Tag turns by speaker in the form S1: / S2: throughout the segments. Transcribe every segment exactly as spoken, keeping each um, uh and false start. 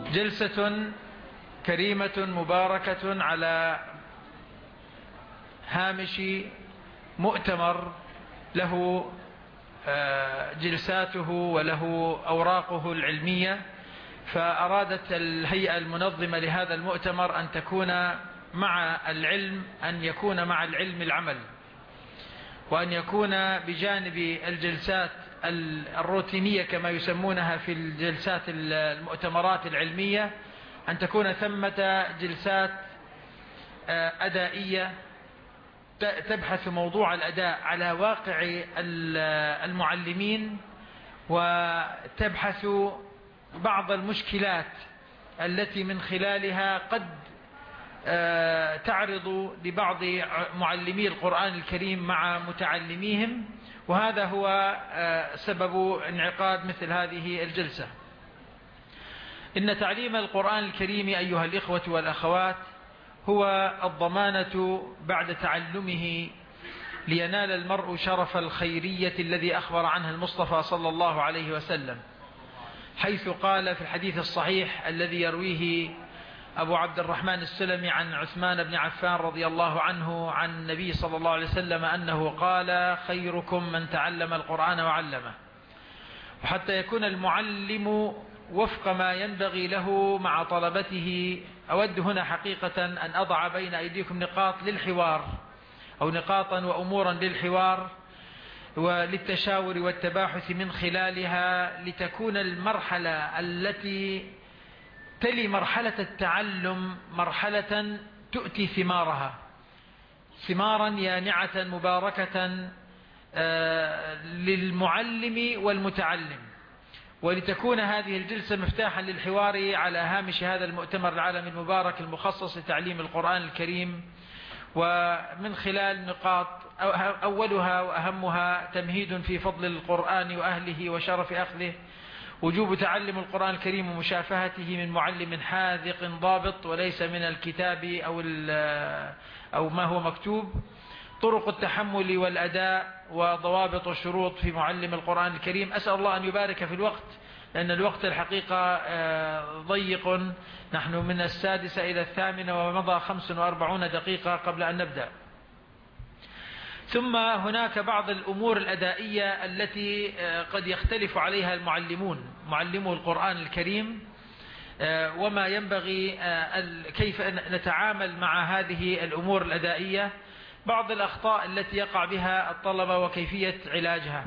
S1: جلسة كريمة مباركة على هامش مؤتمر له جلساته وله أوراقه العلمية، فأرادت الهيئة المنظمة لهذا المؤتمر أن تكون مع العلم أن يكون مع العلم العمل، وأن يكون بجانب الجلسات الروتينية كما يسمونها في الجلسات المؤتمرات العلمية أن تكون ثمة جلسات أدائية تبحث موضوع الأداء على واقع المعلمين، وتبحث بعض المشكلات التي من خلالها قد تعرض لبعض معلمي القرآن الكريم مع متعلميهم، وهذا هو سبب انعقاد مثل هذه الجلسة. إن تعليم القرآن الكريم أيها الإخوة والأخوات هو الضمانة بعد تعلمه لينال المرء شرف الخيرية الذي أخبر عنه المصطفى صلى الله عليه وسلم، حيث قال في الحديث الصحيح الذي يرويه أبو عبد الرحمن السلمي عن عثمان بن عفان رضي الله عنه عن النبي صلى الله عليه وسلم أنه قال: خيركم من تعلم القرآن وعلمه. وحتى يكون المعلم وفق ما ينبغي له مع طلبته، أود هنا حقيقة أن أضع بين أيديكم نقاط للحوار أو نقاطا وأمورا للحوار وللتشاور والتباحث من خلالها، لتكون المرحلة التي تلي مرحلة التعلم مرحلة تؤتي ثمارها، ثمارا يانعة مباركة للمعلم والمتعلم، ولتكون هذه الجلسة مفتاحا للحوار على هامش هذا المؤتمر العالمي المبارك المخصص لتعليم القرآن الكريم، ومن خلال نقاط أولها وأهمها تمهيد في فضل القرآن وأهله وشرف أخذه، وجوب تعلم القرآن الكريم ومشافهته من معلم حاذق ضابط وليس من الكتاب أو, أو ما هو مكتوب، طرق التحمل والأداء وضوابط الشروط في معلم القرآن الكريم. أسأل الله أن يبارك في الوقت، لأن الوقت الحقيقة ضيق، نحن من السادسة إلى الثامنة ومضى خمس وأربعون دقيقة قبل أن نبدأ. ثم هناك بعض الأمور الأدائية التي قد يختلف عليها المعلمون معلمو القرآن الكريم، وما ينبغي كيف نتعامل مع هذه الأمور الأدائية، بعض الأخطاء التي يقع بها الطلبة وكيفية علاجها.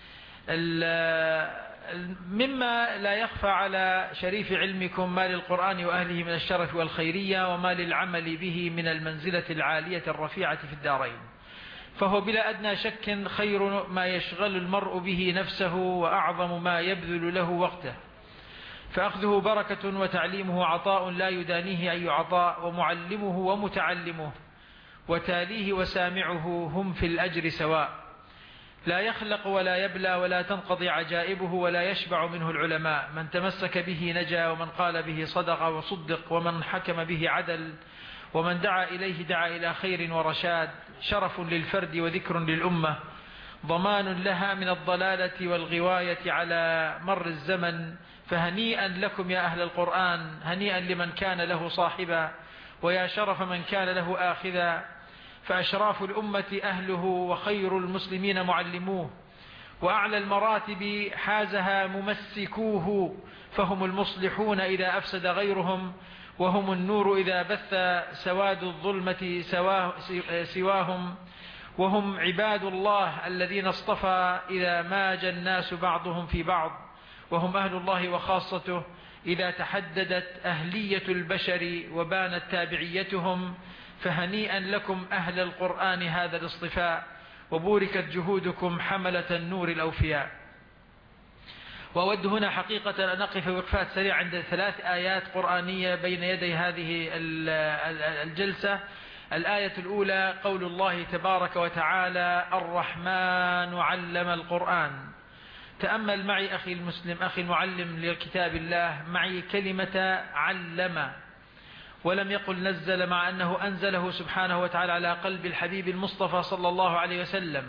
S1: مما لا يخفى على شريف علمكم ما للقرآن وأهله من الشرف والخيرية، وما للعمل به من المنزلة العالية الرفيعة في الدارين، فهو بلا أدنى شك خير ما يشغل المرء به نفسه وأعظم ما يبذل له وقته، فأخذه بركة وتعليمه عطاء لا يدانيه أي عطاء، ومعلمه ومتعلمه وتاليه وسامعه هم في الأجر سواء، لا يخلق ولا يبلى ولا تنقضي عجائبه ولا يشبع منه العلماء، من تمسك به نجا ومن قال به صدق وصدق ومن حكم به عدل ومن دعا إليه دعا إلى خير ورشاد، شرف للفرد وذكر للأمة، ضمان لها من الضلالة والغواية على مر الزمن، فهنيئا لكم يا أهل القرآن، هنيئا لمن كان له صاحبا، ويا شرف من كان له آخذا، فأشراف الأمة أهله وخير المسلمين معلموه، وأعلى المراتب حازها ممسكوه، فهم المصلحون إذا أفسد غيرهم، وهم النور إذا بث سواد الظلمة سواهم، وهم عباد الله الذين اصطفى إذا ماج الناس بعضهم في بعض، وهم أهل الله وخاصته إذا تحددت أهلية البشر وبانت تابعيتهم، فهنيئا لكم أهل القرآن هذا الاصطفاء، وبوركت جهودكم حملة النور الأوفياء. وأود هنا حقيقة أن أقف وقفات سريعة عند ثلاث آيات قرآنية بين يدي هذه الجلسة. الآية الأولى قول الله تبارك وتعالى: الرحمن علم القرآن. تأمل معي أخي المسلم أخي المعلم لكتاب الله معي كلمة علم، ولم يقل نزل، مع أنه أنزله سبحانه وتعالى على قلب الحبيب المصطفى صلى الله عليه وسلم،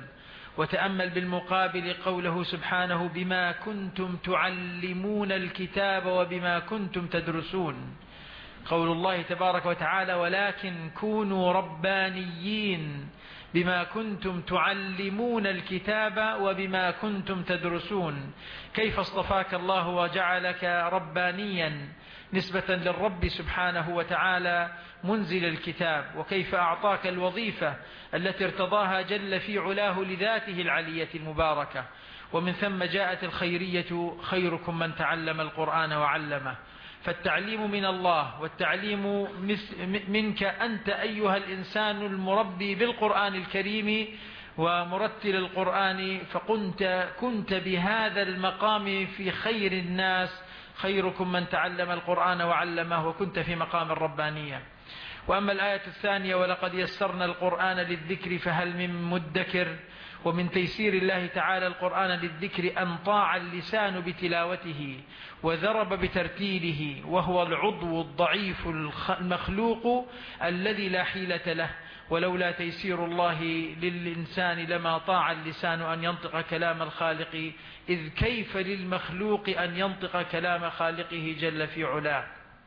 S1: وتأمل بالمقابل قوله سبحانه بما كنتم تعلمون الكتاب وبما كنتم تدرسون. قول الله تبارك وتعالى ولكن كونوا ربانيين بما كنتم تعلمون الكتاب وبما كنتم تدرسون. كيف اصطفاك الله وجعلك ربانيا نسبة للرب سبحانه وتعالى منزل الكتاب، وكيف أعطاك الوظيفة التي ارتضاها جل في علاه لذاته العلية المباركة. ومن ثم جاءت الخيرية خيركم من تعلم القرآن وعلمه. فالتعليم من الله، والتعليم منك أنت أيها الإنسان المربي بالقرآن الكريم ومرتل القرآن، فكنت كنت بهذا المقام في خير الناس، خيركم من تعلم القرآن وعلمه، وكنت في مقام الربانية. وأما الآية الثانية ولقد يسرنا القرآن للذكر فهل من مدكر، ومن تيسير الله تعالى القرآن للذكر أن طاع اللسان بتلاوته وذرب بترتيله، وهو العضو الضعيف المخلوق الذي لا حيلة له، ولولا تيسير الله للإنسان لما طاع اللسان أن ينطق كلام الخالق، إذ كيف للمخلوق أن ينطق كلام خالقه جل في علاه.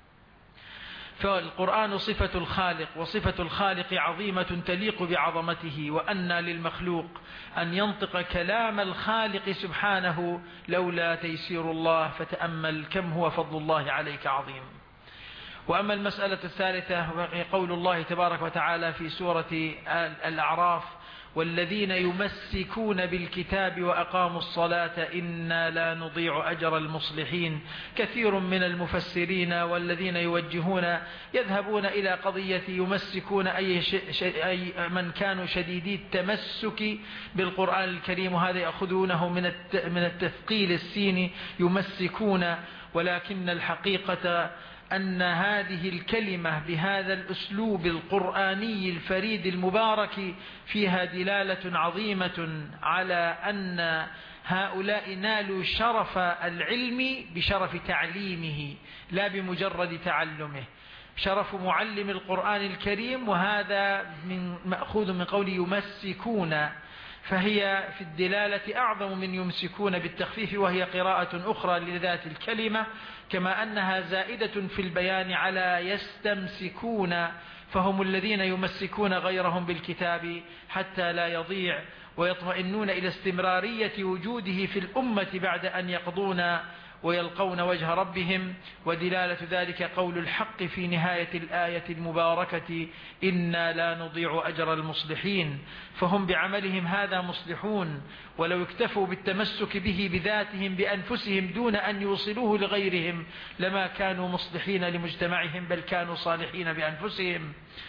S1: فالقرآن صفة الخالق، وصفة الخالق عظيمة تليق بعظمته، وأن للمخلوق أن ينطق كلام الخالق سبحانه لولا تيسير الله، فتأمل كم هو فضل الله عليك عظيم. وأما المسألة الثالثة قول الله تبارك وتعالى في سورة الأعراف والذين يمسكون بالكتاب وأقاموا الصلاة إنا لا نضيع أجر المصلحين. كثير من المفسرين والذين يوجهون يذهبون إلى قضية يمسكون أي, أي من كانوا شديدي التمسك بالقرآن الكريم، وهذا يأخذونه من من التثقيل السيني يمسكون، ولكن الحقيقة أن هذه الكلمة بهذا الأسلوب القرآني الفريد المبارك فيها دلالة عظيمة على أن هؤلاء نالوا شرف العلم بشرف تعليمه لا بمجرد تعلمه، شرف معلم القرآن الكريم، وهذا من مأخوذ من قول يمسكون، فهي في الدلالة أعظم من يمسكون بالتخفيف، وهي قراءة أخرى لذات الكلمة، كما أنها زائدة في البيان على يستمسكون، فهم الذين يمسكون غيرهم بالكتاب حتى لا يضيع، ويطمئنون إلى استمرارية وجوده في الأمة بعد أن يقضون ويلقون وجه ربهم. ودلالة ذلك قول الحق في نهاية الآية المباركة إنا لا نضيع أجر المصلحين، فهم بعملهم هذا مصلحون، ولو اكتفوا بالتمسك به بذاتهم بأنفسهم دون أن يوصلوه لغيرهم لما كانوا مصلحين لمجتمعهم، بل كانوا صالحين بأنفسهم،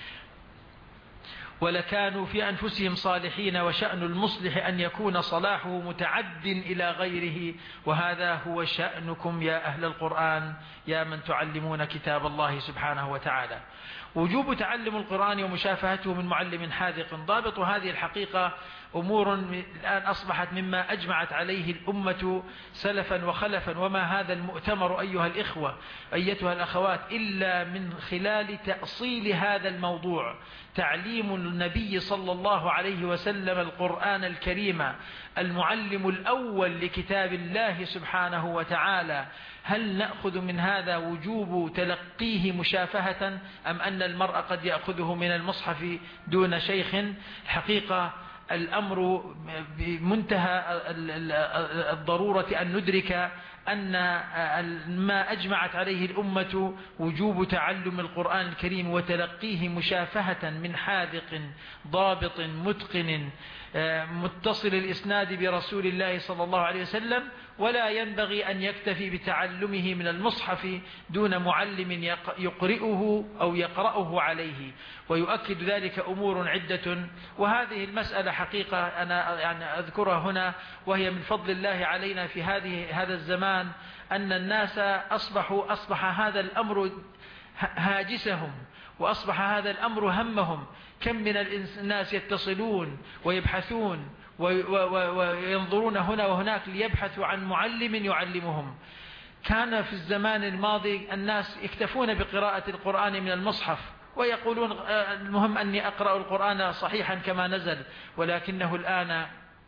S1: ولكانوا في أنفسهم صالحين. وشأن المصلح أن يكون صلاحه متعد إلى غيره، وهذا هو شأنكم يا أهل القرآن يا من تعلمون كتاب الله سبحانه وتعالى. وجوب تعلم القرآن ومشافهته من معلم حاذق ضابط هذه الحقيقة أمور الآن أصبحت مما أجمعت عليه الأمة سلفا وخلفا، وما هذا المؤتمر أيها الإخوة أيتها الأخوات إلا من خلال تأصيل هذا الموضوع، تعليم النبي صلى الله عليه وسلم القرآن الكريم المعلم الأول لكتاب الله سبحانه وتعالى. هل نأخذ من هذا وجوب تلقيه مشافهة، أم أن المرء قد يأخذه من المصحف دون شيخ؟ الحقيقة الأمر بمنتهى الضرورة أن ندرك أن ما أجمعت عليه الأمة وجوب تعلم القرآن الكريم وتلقيه مشافهة من حاذق ضابط متقن متصل الإسناد برسول الله صلى الله عليه وسلم، ولا ينبغي أن يكتفي بتعلمه من المصحف دون معلم يقرئه أو يقرأه عليه. ويؤكد ذلك أمور عدة، وهذه المسألة حقيقة أنا يعني أذكرها هنا، وهي من فضل الله علينا في هذه هذا الزمان أن الناس أصبحوا أصبح هذا الأمر هاجسهم، وأصبح هذا الأمر همهم. كم من الناس يتصلون ويبحثون وينظرون هنا وهناك ليبحثوا عن معلم يعلمهم. كان في الزمان الماضي الناس يكتفون بقراءة القرآن من المصحف ويقولون المهم أني أقرأ القرآن صحيحا كما نزل، ولكنه الآن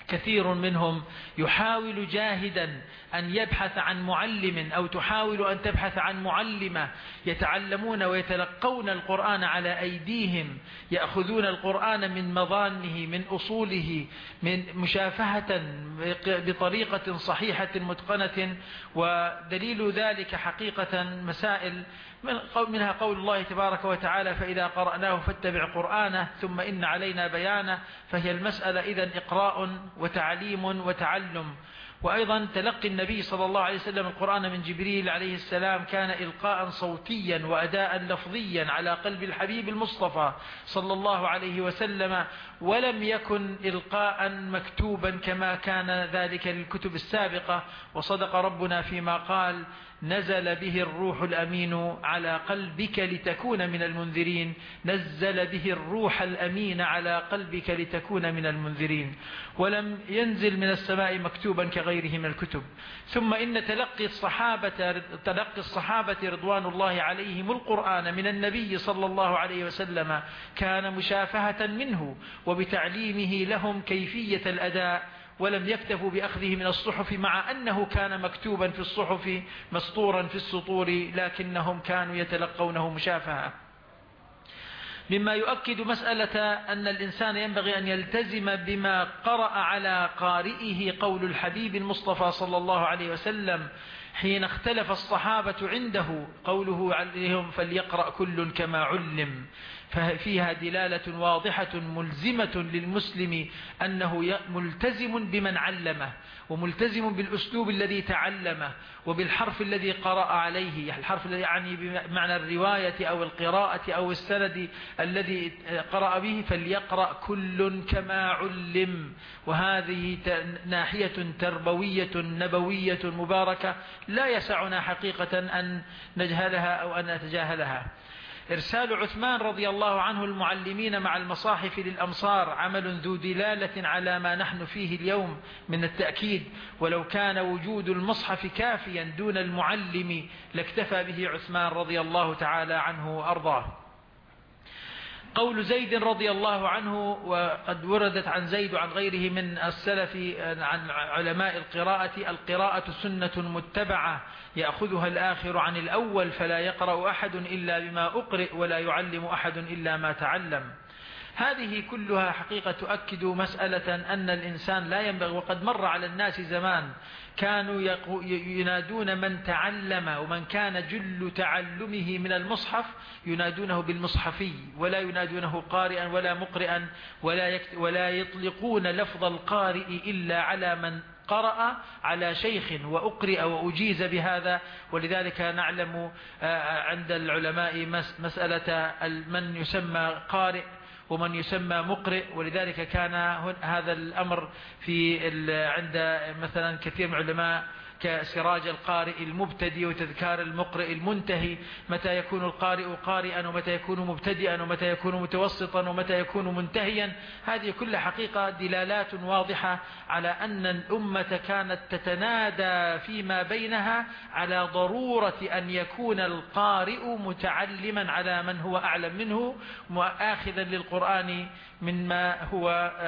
S1: كثير منهم يحاول جاهدا أن يبحث عن معلم أو تحاول أن تبحث عن معلمة يتعلمون ويتلقون القرآن على أيديهم، يأخذون القرآن من مظانه من أصوله من مشافهة بطريقة صحيحة متقنة. ودليل ذلك حقيقة مسائل منها قول الله تبارك وتعالى: فإذا قرأناه فاتبع قرآنه ثم إن علينا بيانه. فهي المسألة إذن إقراء وتعليم وتعلم. وأيضا تلقي النبي صلى الله عليه وسلم القرآن من جبريل عليه السلام كان إلقاء صوتيا وأداء لفظيا على قلب الحبيب المصطفى صلى الله عليه وسلم، ولم يكن إلقاء مكتوبا كما كان ذلك للكتب السابقة. وصدق ربنا فيما قال: نزل به الروح الأمين على قلبك لتكون من المنذرين. نزل به الروح الأمين على قلبك لتكون من المنذرين، ولم ينزل من السماء مكتوبا كغيره من الكتب. ثم إن تلقي الصحابة, تلقي الصحابة رضوان الله عليهم القرآن من النبي صلى الله عليه وسلم كان مشافهة منه وبتعليمه لهم كيفية الأداء، ولم يكتفوا بأخذه من الصحف مع أنه كان مكتوبا في الصحف مسطورا في السطور، لكنهم كانوا يتلقونه مشافهة. مما يؤكد مسألة أن الإنسان ينبغي أن يلتزم بما قرأ على قارئه قول الحبيب المصطفى صلى الله عليه وسلم حين اختلف الصحابة عنده قوله عليهم: فليقرأ كل كما علم. ففيها دلالة واضحة ملزمة للمسلم أنه ملتزم بمن علمه، وملتزم بالأسلوب الذي تعلمه، وبالحرف الذي قرأ عليه، الحرف الذي يعني بمعنى الرواية أو القراءة أو السند الذي قرأ به. فليقرأ كل كما علم. وهذه ناحية تربوية نبوية مباركة لا يسعنا حقيقة أن نجهلها أو أن نتجاهلها. إرسال عثمان رضي الله عنه المعلمين مع المصاحف للأمصار عمل ذو دلالة على ما نحن فيه اليوم من التأكيد. ولو كان وجود المصحف كافيا دون المعلم لاكتفى به عثمان رضي الله تعالى عنه وأرضاه. قول زيد رضي الله عنه، وقد وردت عن زيد وعن غيره من السلف عن علماء القراءة: القراءة سنة متبعة يأخذها الآخر عن الأول، فلا يقرأ أحد إلا بما أقرئ ولا يعلم أحد إلا ما تعلم. هذه كلها حقيقة تؤكد مسألة أن الإنسان لا ينبغي. وقد مر على الناس زمان كانوا ينادون من تعلم ومن كان جل تعلمه من المصحف ينادونه بالمصحفي، ولا ينادونه قارئا ولا مقرئا، ولا, ولا يطلقون لفظ القارئ إلا على من قرأ على شيخ وأقرئ وأجيز بهذا. ولذلك نعلم عند العلماء مسألة من يسمى قارئ ومن يسمى مقرئ. ولذلك كان هذا الأمر في عند مثلا كثير من العلماء كسراج القارئ المبتدئ وتذكار المقرئ المنتهي، متى يكون القارئ قارئا ومتى يكون مبتدئا ومتى يكون متوسطا ومتى يكون منتهيا. هذه كل حقيقة دلالات واضحة على أن الأمة كانت تتنادى فيما بينها على ضرورة أن يكون القارئ متعلما على من هو أعلم منه، وآخذا للقرآن مما هو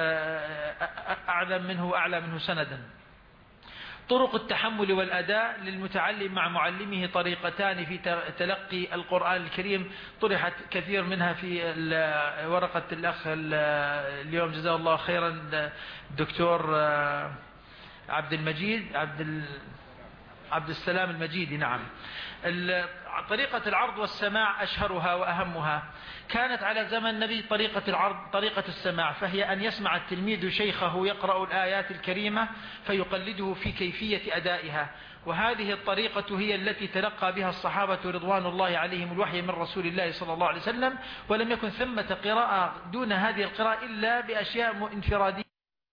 S1: أعلم منه وأعلى منه سندا. طرق التحمل والأداء للمتعلم مع معلمه طريقتان في تلقي القرآن الكريم، طرحت كثير منها في ورقة الأخ اليوم جزاه الله خيرا الدكتور عبد المجيد عبد عبد السلام المجيدي. نعم، طريقة العرض والسماع أشهرها وأهمها. كانت على زمن النبي طريقة العرض طريقة السماع، فهي أن يسمع التلميذ شيخه يقرأ الآيات الكريمة فيقلده في كيفية أدائها. وهذه الطريقة هي التي تلقى بها الصحابة رضوان الله عليهم الوحي من رسول الله صلى الله عليه وسلم، ولم يكن ثمة قراءة دون هذه القراءة إلا بأشياء انفرادية.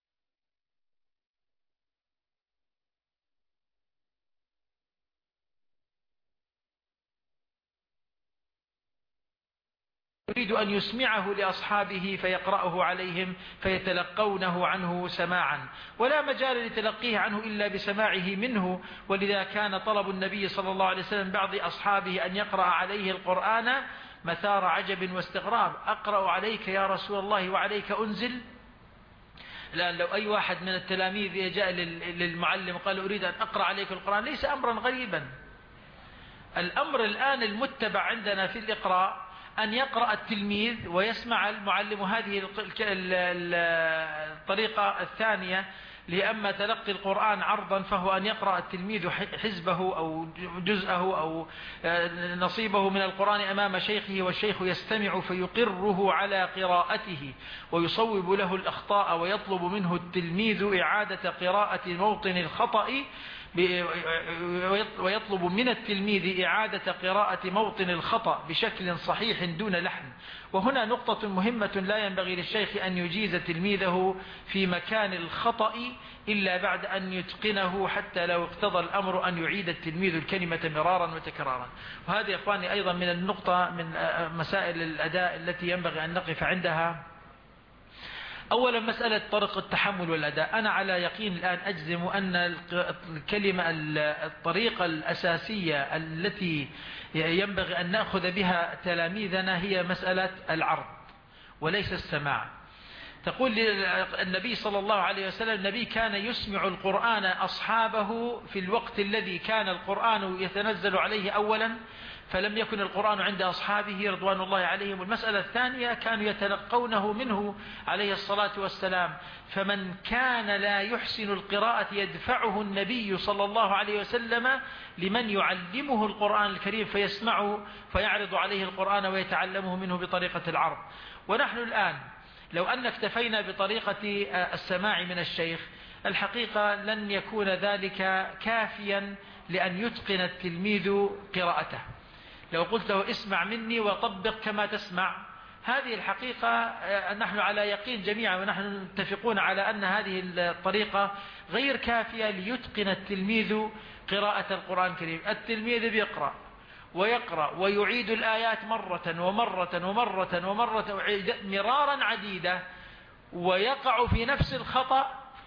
S1: يريد أن يسمعه لأصحابه فيقرأه عليهم فيتلقونه عنه سماعا، ولا مجال لتلقيه عنه إلا بسماعه منه. ولذا كان طلب النبي صلى الله عليه وسلم بعض أصحابه أن يقرأ عليه القرآن مثار عجب واستغراب: أقرأ عليك يا رسول الله وعليك أنزل؟ الآن لو أي واحد من التلاميذ جاء للمعلم وقال أريد أن أقرأ عليك القرآن ليس أمرا غريبا. الأمر الآن المتبع عندنا في الإقراء أن يقرأ التلميذ ويسمع المعلم. هذه الطريقة الثانية، لأما تلقي القرآن عرضا فهو أن يقرأ التلميذ حزبه أو جزءه أو نصيبه من القرآن أمام شيخه، والشيخ يستمع فيقره على قراءته ويصوب له الأخطاء، ويطلب منه التلميذ إعادة قراءة موطن الخطأ، ويطلب من التلميذ إعادة قراءة موطن الخطأ بشكل صحيح دون لحن. وهنا نقطة مهمة: لا ينبغي للشيخ أن يجيز تلميذه في مكان الخطأ إلا بعد أن يتقنه، حتى لو اقتضى الأمر أن يعيد التلميذ الكلمة مرارا وتكرارا. وهذه يا إخواني أيضا من النقطة من مسائل الأداء التي ينبغي أن نقف عندها. أولا مسألة طرق التحمل والأداء. أنا على يقين الآن أجزم أن الكلمة الطريقة الأساسية التي ينبغي أن نأخذ بها تلاميذنا هي مسألة العرض وليس السماع. تقول النبي صلى الله عليه وسلم: النبي كان يسمع القرآن أصحابه في الوقت الذي كان القرآن يتنزل عليه أولا، فلم يكن القرآن عند أصحابه رضوان الله عليهم. المسألة الثانية: كانوا يتلقونه منه عليه الصلاة والسلام، فمن كان لا يحسن القراءة يدفعه النبي صلى الله عليه وسلم لمن يعلمه القرآن الكريم فيسمعه فيعرض عليه القرآن ويتعلمه منه بطريقة العرض. ونحن الآن لو أن اكتفينا بطريقة السماع من الشيخ، الحقيقة لن يكون ذلك كافيا لأن يتقن التلميذ قراءته. لو قلت له اسمع مني وطبق كما تسمع، هذه الحقيقة نحن على يقين جميعا ونحن متفقون على أن هذه الطريقة غير كافية ليتقن التلميذ قراءة القرآن الكريم. التلميذ بيقرأ ويقرأ ويعيد الآيات مرة ومرة ومرة ومرة مرارا عديدة، ويقع في نفس الخطأ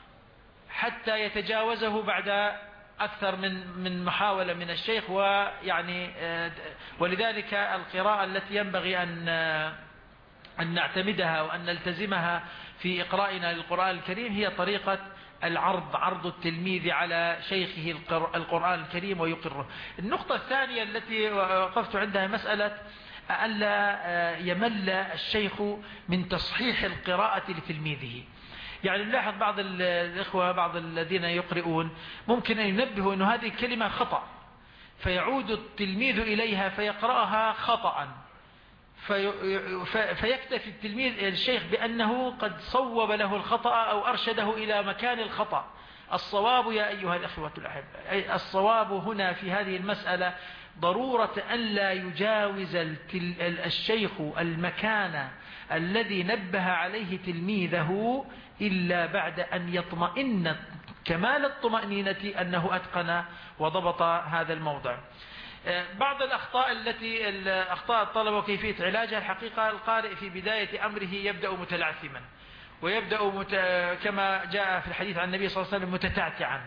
S1: حتى يتجاوزه بعد أكثر من من محاولة من الشيخ. ويعني ولذلك القراءة التي ينبغي أن أن نعتمدها وأن نلتزمها في إقرائنا للقرآن الكريم هي طريقة العرض، عرض التلميذ على شيخه القرآن الكريم ويقره. النقطة الثانية التي وقفت عندها مسألة ألا يمل الشيخ من تصحيح القراءة لتلميذه. يعني نلاحظ بعض الإخوة بعض الذين يقرؤون ممكن أن ينبهوا أن هذه الكلمة خطأ، فيعود التلميذ إليها فيقرأها خطأ، في فيكتفي التلميذ الشيخ بأنه قد صوب له الخطأ أو أرشده إلى مكان الخطأ. الصواب يا أيها الأخوة الأحبة، الصواب هنا في هذه المسألة ضرورة أن لا يجاوز الشيخ المكان الذي نبه عليه تلميذه إلا بعد أن يطمئن كمال الطمأنينة أنه أتقن وضبط هذا الموضع. بعض الأخطاء التي أخطاء الطلبة وكيفية علاجها، الحقيقة القارئ في بداية أمره يبدأ متلعثما ويبدأ مت... كما جاء في الحديث عن النبي صلى الله عليه وسلم متتعتعا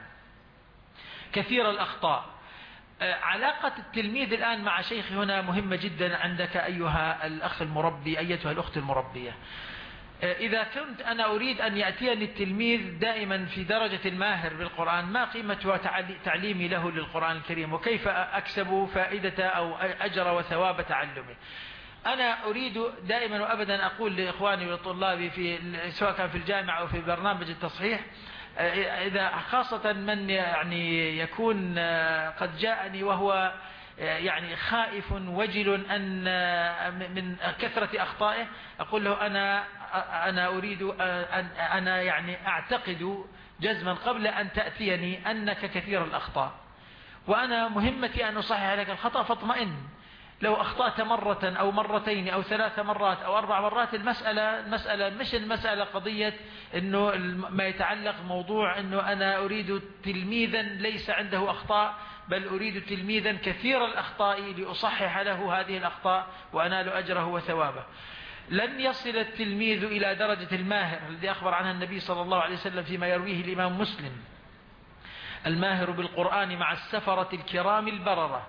S1: كثير الأخطاء. علاقة التلميذ الآن مع شيخ هنا مهمة جدا عندك أيها الأخ المربي، أيتها الأخت المربية. إذا كنت أنا أريد أن يأتيني التلميذ دائما في درجة الماهر بالقرآن، ما قيمة تعليمي له للقرآن الكريم وكيف أكسب فائدة أو أجر وثواب تعلمه؟ أنا أريد دائما وأبدا أقول لإخواني وطلابي في سواء كان في الجامعة أو في برنامج التصحيح، إذا خاصة من يعني يكون قد جاءني وهو يعني خائف وجل أن من كثرة أخطائه، أقول له أنا أنا أريد أن أنا يعني أعتقد جزما قبل أن تأتيني أنك كثير الأخطاء، وأنا مهمتي أن أصحح لك الخطأ فاطمئن. لو أخطأت مرة أو مرتين أو ثلاث مرات أو أربع مرات، المسألة المسألة مش المسألة قضية إنه ما يتعلق موضوع إنه أنا أريد تلميذا ليس عنده أخطاء، بل أريد تلميذا كثير الأخطاء لأصحح له هذه الأخطاء وأنال أجره وثوابه. لن يصل التلميذ إلى درجة الماهر الذي أخبر عنها النبي صلى الله عليه وسلم فيما يرويه الإمام مسلم: الماهر بالقرآن مع السفرة الكرام البررة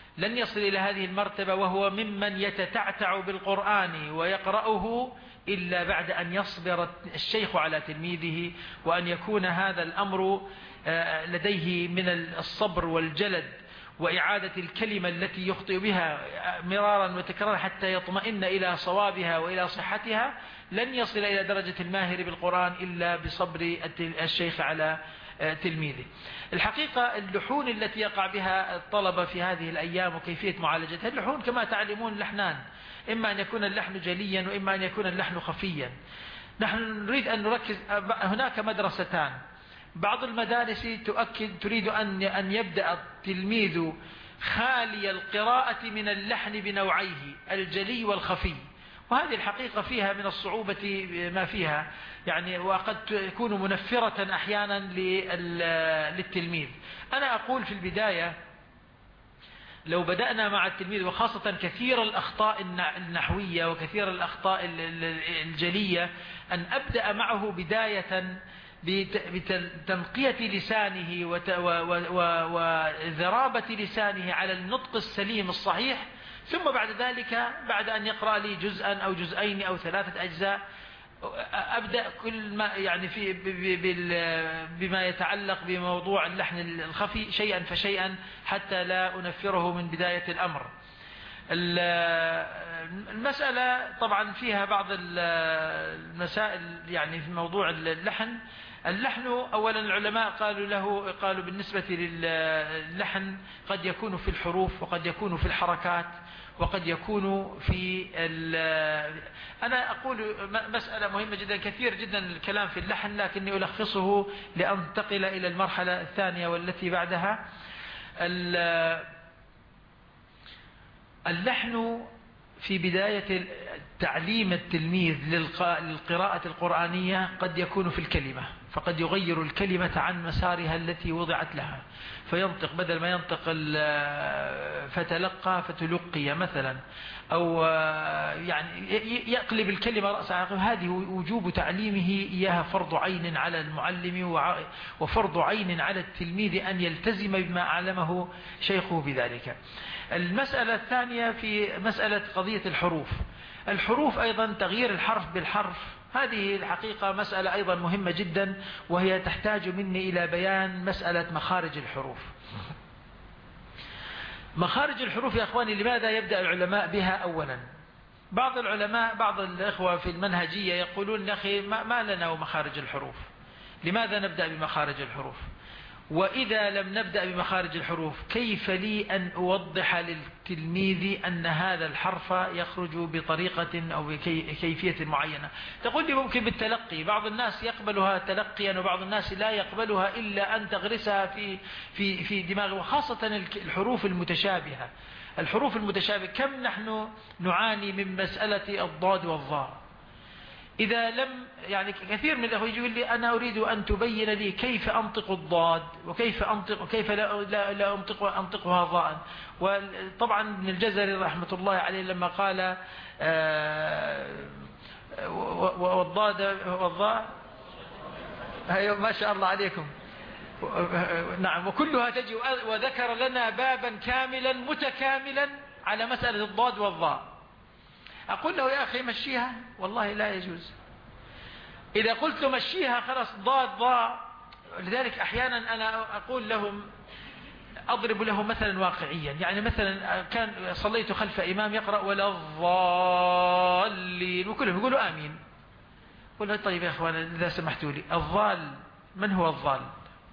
S1: لن يصل إلى هذه المرتبة وهو ممن يتتعتع بالقرآن ويقرأه إلا بعد أن يصبر الشيخ على تلميذه، وأن يكون هذا الأمر لديه من الصبر والجلد وإعادة الكلمة التي يخطئ بها مرارا وتكرارا حتى يطمئن إلى صوابها وإلى صحتها. لن يصل إلى درجة الماهر بالقرآن إلا بصبر الشيخ على تلميذه. الحقيقة اللحون التي يقع بها الطلبة في هذه الأيام وكيفية معالجتها، اللحون كما تعلمون لحنان، إما أن يكون اللحن جليا وإما أن يكون اللحن خفيا. نحن نريد أن نركز، هناك مدرستان، بعض المدارس تؤكد تريد أن أن يبدأ التلميذ خالي القراءة من اللحن بنوعيه الجلي والخفي، وهذه الحقيقة فيها من الصعوبة ما فيها يعني، وقد تكون منفرة أحيانا للتلميذ. أنا أقول في البداية لو بدأنا مع التلميذ، وخاصة كثير الأخطاء النحوية وكثير الأخطاء الجلية، أن أبدأ معه بداية بتنقية لسانه وذرابة لسانه على النطق السليم الصحيح، ثم بعد ذلك بعد أن يقرأ لي جزءا أو جزئين أو ثلاثة أجزاء أبدأ كل ما يعني في بما يتعلق بموضوع اللحن الخفي شيئا فشيئا حتى لا أنفره من بداية الأمر. المسألة طبعا فيها بعض المسائل يعني في موضوع اللحن. اللحن أولا العلماء قالوا له قالوا بالنسبة للحن قد يكون في الحروف وقد يكون في الحركات وقد يكون في أنا أقول مسألة مهمة جدا، كثير جدا الكلام في اللحن، لكني ألخصه لأنتقل إلى المرحلة الثانية والتي بعدها. اللحن في بداية تعليم التلميذ للقراءة القرآنية قد يكون في الكلمة، فقد يغير الكلمة عن مسارها التي وضعت لها، فينطق بدل ما ينطق فتلقى فتلقي مثلا، أو يعني يقلب الكلمة رأس عقب. هذه وجوب تعليمه إياها فرض عين على المعلم وفرض عين على التلميذ أن يلتزم بما علمه شيخه بذلك. المسألة الثانية في مسألة قضية الحروف. الحروف أيضا تغيير الحرف بالحرف، هذه الحقيقة مسألة أيضا مهمة جدا، وهي تحتاج مني إلى بيان مسألة مخارج الحروف. مخارج الحروف يا أخواني، لماذا يبدأ العلماء بها أولا؟ بعض العلماء بعض الإخوة في المنهجية يقولون يا أخي ما لنا مخارج الحروف، لماذا نبدأ بمخارج الحروف؟ وإذا لم نبدأ بمخارج الحروف كيف لي أن أوضح للتلميذ أن هذا الحرف يخرج بطريقة أو بكيفية معينة؟ تقول لي ممكن بالتلقي، بعض الناس يقبلها تلقيا وبعض الناس لا يقبلها إلا أن تغرسها في في في دماغه، وخاصة الحروف المتشابهة. الحروف المتشابهة كم نحن نعاني من مسألة الضاد والظاء. إذا لم يعني كثير من الأخوة يقول لي أنا أريد أن تبين لي كيف أنطق الضاد وكيف أنطق وكيف لا, لا, لا أنطق أنطقها ضاء. وطبعا ابن الجزري رحمة الله عليه لما قال والضاد والضاء، ما شاء الله عليكم، نعم، وكلها تجي، وذكر لنا بابا كاملا متكاملا على مسألة الضاد والضاء. أقول له يا أخي مشيها، والله لا يجوز. إذا قلت له مشيها خلاص ضاد ضاء. لذلك أحيانا أنا أقول لهم أضرب لهم مثلا واقعيا، يعني مثلا كان صليت خلف إمام يقرأ ولا الضالين وكلهم يقولوا آمين. قل له طيب يا أخوان إذا سمحتوا لي، الضال من هو الضال؟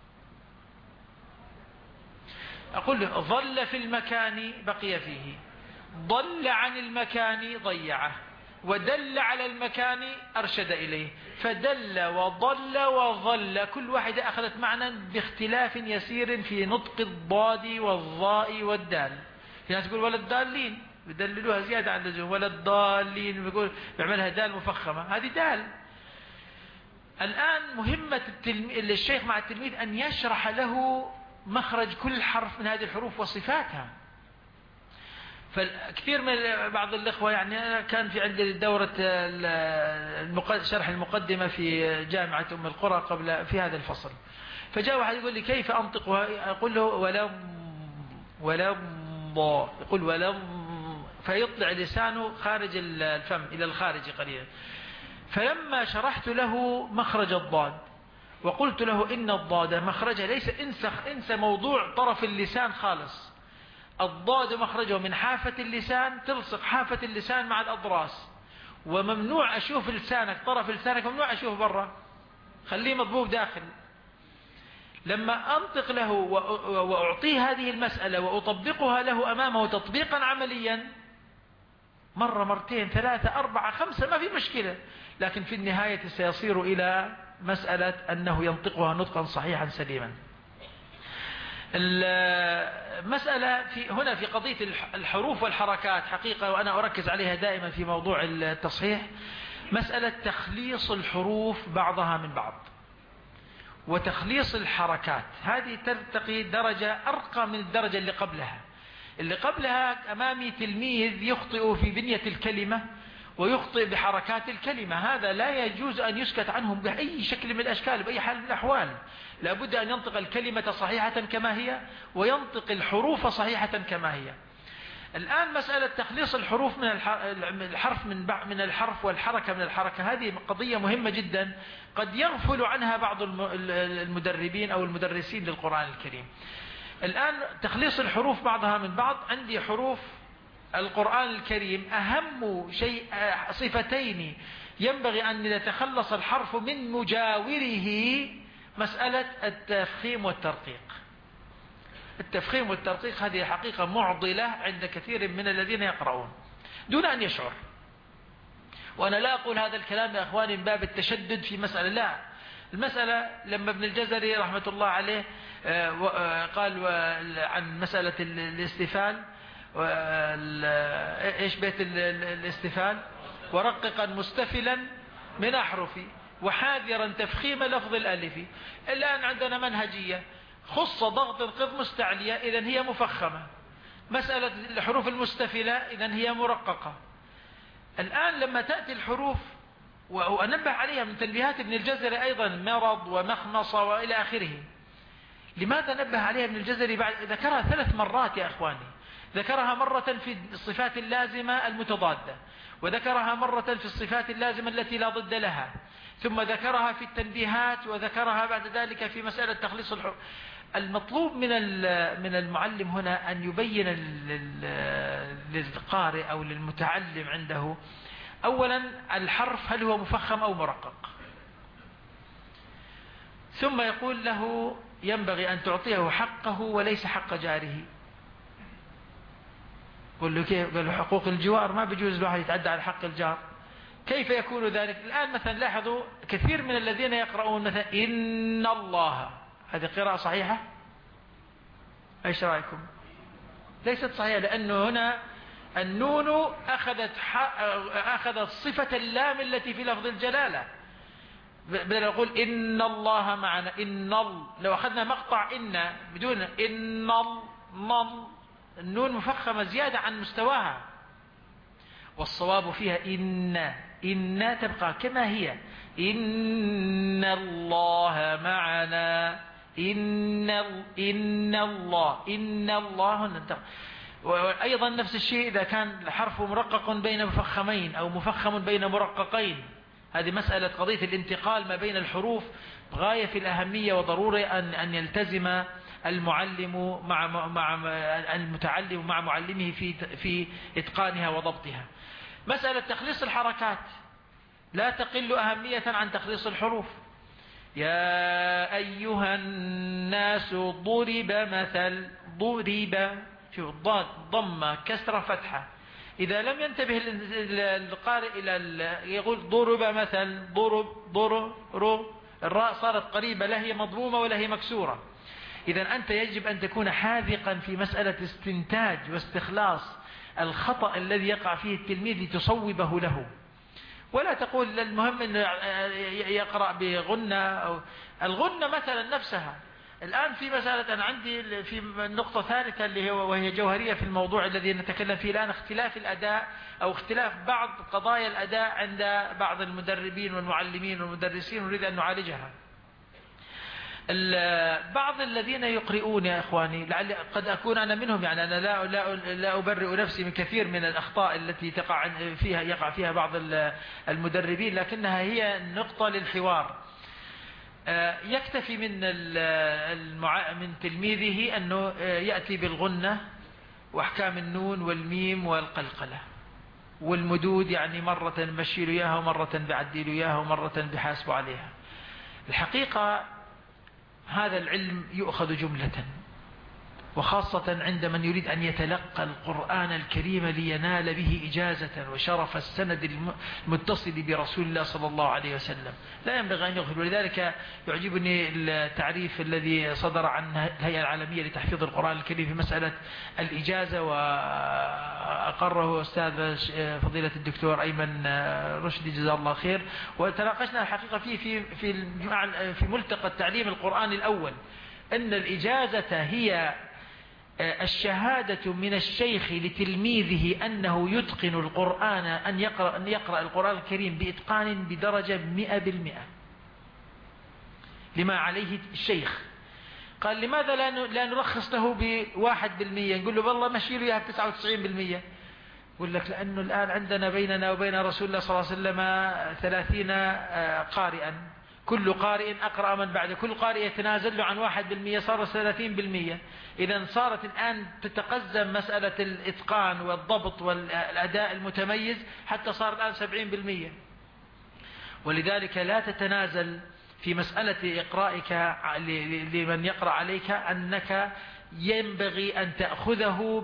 S1: أقول له ظل في المكان بقي فيه، ضل عن المكان ضيعه، ودل على المكان أرشد إليه. فدل وضل وظل كل واحدة أخذت معنى باختلاف يسير في نطق الضاد والضاء والدال. في ناس يقول ولا الضالين يدللوها زيادة عن اللزوم، ولا الضالين يقول يعملها دال مفخمة، هذه دال. الآن مهمة الشيخ مع التلميذ أن يشرح له مخرج كل حرف من هذه الحروف وصفاتها. فكثير من بعض الإخوة يعني كان في عندي دورة شرح المقدمة في جامعة أم القرى قبل في هذا الفصل، فجاء واحد يقول لي كيف أنطقها؟ أقول له ولا ولا الضاء، يقول ولا فيطلع لسانه خارج الفم إلى الخارج قليلا. فلما شرحت له مخرج الضاد وقلت له إن الضاد مخرجها ليس انسخ انسى موضوع طرف اللسان خالص، الضاد مخرجه من حافة اللسان، تلصق حافة اللسان مع الأضراس، وممنوع أشوف لسانك، طرف لسانك ممنوع أشوف برا، خليه مضبوب داخل. لما أنطق له وأعطيه هذه المسألة وأطبقها له أمامه تطبيقا عمليا مرة مرتين ثلاثة أربعة خمسة ما في مشكلة، لكن في النهاية سيصير إلى مسألة أنه ينطقها نطقا صحيحا سليما. المسألة في هنا في قضية الحروف والحركات حقيقة، وأنا أركز عليها دائما في موضوع التصحيح، مسألة تخليص الحروف بعضها من بعض وتخليص الحركات. هذه ترتقي درجة أرقى من الدرجة اللي قبلها. اللي قبلها أمامي تلميذ يخطئ في بنية الكلمة ويخطئ بحركات الكلمة، هذا لا يجوز أن يسكت عنه بأي شكل من الأشكال بأي حال من الأحوال، لابد أن ينطق الكلمة صحيحة كما هي وينطق الحروف صحيحة كما هي. الآن مسألة تخليص الحروف من الحرف من من الحرف والحركة من الحركة، هذه قضية مهمة جدا قد يغفل عنها بعض المدربين أو المدرسين للقرآن الكريم. الآن تخليص الحروف بعضها من بعض، عندي حروف القرآن الكريم أهم شيء صفتين ينبغي أن يتخلص الحرف من مجاوره، مسألة التفخيم والترقيق. التفخيم والترقيق هذه حقيقة معضلة عند كثير من الذين يقرؤون دون أن يشعر. وأنا لا أقول هذا الكلام يا أخواني من باب التشدد في مسألة، لا، المسألة لما ابن الجزري رحمة الله عليه قال عن مسألة الاستفال، ايش بيت الاستفال؟ ورققا مستفلا من أحرفي وحاذرا تفخيم لفظ الألف. الآن عندنا منهجية خص ضغط قض مستعلية إذن هي مفخمة، مسألة الحروف المستفلة إذن هي مرققة. الآن لما تأتي الحروف وأنبه عليها من تنبيهات ابن الجزري أيضا مرض ومخمصة وإلى آخره، لماذا نبه عليها ابن الجزري بعد ذكرها ثلاث مرات يا أخواني؟ ذكرها مرة في الصفات اللازمة المتضادة، وذكرها مرة في الصفات اللازمة التي لا ضد لها، ثم ذكرها في التنبيهات، وذكرها بعد ذلك في مسألة تخليص الحروف. المطلوب من من المعلم هنا أن يبين للقارئ أو للمتعلم عنده أولا الحرف هل هو مفخم أو مرقق، ثم يقول له ينبغي أن تعطيه حقه وليس حق جاره. قل له كيف؟ قال له حقوق الجوار ما بيجوز الواحد يتعدى على حق الجار. كيف يكون ذلك؟ الآن مثلا لاحظوا كثير من الذين يقرؤون مثلا إن الله، هذه قراءة صحيحة؟ ايش رأيكم؟ ليست صحيحة، لأنه هنا النون أخذت أخذت صفة اللام التي في لفظ الجلالة، بدل نقول إن الله معنا. إن لو أخذنا مقطع إن بدون إن نل، النون مفخمة زيادة عن مستواها، والصواب فيها إن إن تبقى كما هي. إن الله معنا، إن إن الله إن الله. وأيضا نفس الشيء إذا كان الحرف مرقق بين مفخمين أو مفخم بين مرققين، هذه مسألة قضية الانتقال ما بين الحروف غاية في الأهمية، وضروري أن أن يلتزم المعلم مع مع المتعلم مع معلمه في في إتقانها وضبطها. مسألة تخليص الحركات لا تقل أهمية عن تخليص الحروف. يا أيها الناس ضرب مثل، ضرب، شوف الضاد ضمة كسرة فتحة، إذا لم ينتبه القارئ إلى يقول ضرب مثل، ضرب ضرب رو، الراء صارت قريبة، لا هي مضمومة ولا هي مكسورة. إذا أنت يجب أن تكون حاذقا في مسألة استنتاج واستخلاص الخطأ الذي يقع فيه التلميذ لتصوبه له، ولا تقول المهم أن يقرأ بغنة أو الغنة مثلا نفسها. الآن في مسألة أنا عندي في نقطة ثالثة اللي هو وهي جوهرية في الموضوع الذي نتكلم فيه الآن، اختلاف الأداء أو اختلاف بعض قضايا الأداء عند بعض المدربين والمعلمين والمدرسين، نريد أن نعالجها. بعض الذين يقرؤون يا إخواني، لعل قد أكون أنا منهم، يعني أنا لا, لا, لا أبرئ نفسي من كثير من الأخطاء التي تقع فيها يقع فيها بعض المدربين، لكنها هي النقطة للحوار. يكتفي من من تلميذه أنه يأتي بالغنة وأحكام النون والميم والقلقلة والمدود، يعني مرة بشيلوا إياها ومرة بعدلوا إياها ومرة بحاسبوا عليها. الحقيقة هذا العلم يؤخذ جملة، وخاصة عند من يريد أن يتلقى القرآن الكريم لينال به إجازة وشرف السند المتصل برسول الله صلى الله عليه وسلم، لا ينبغي أن يغفل. ولذلك يعجبني التعريف الذي صدر عن الهيئة العالمية لتحفيظ القرآن الكريم في مسألة الإجازة، وأقره أستاذ فضيلة الدكتور أيمن رشدي جزاه الله خير، وتناقشنا الحقيقة فيه في في في ملتقى التعليم القرآني الأول، أن الإجازة هي الشهادة من الشيخ لتلميذه أنه يتقن القرآن، أن يقرأ, أن يقرأ القرآن الكريم بإتقان بدرجة مئة بالمئة لما عليه الشيخ. قال لماذا لا نرخص له بواحد بالمئة، نقول له والله مشي له إياها بتسعة وتسعين بالمئة. يقول لك لأنه الآن عندنا بيننا وبين رسول الله صلى الله عليه وسلم ثلاثين قارئا، كل قارئ أقرأ من بعده، كل قارئ يتنازل له عن واحد بالمئة، صار ثلاثين بالمئة. إذا صارت الآن تتقزم مسألة الإتقان والضبط والأداء المتميز حتى صار الآن سبعين بالمئة. ولذلك لا تتنازل في مسألة إقرائك لمن يقرأ عليك، أنك ينبغي أن تأخذه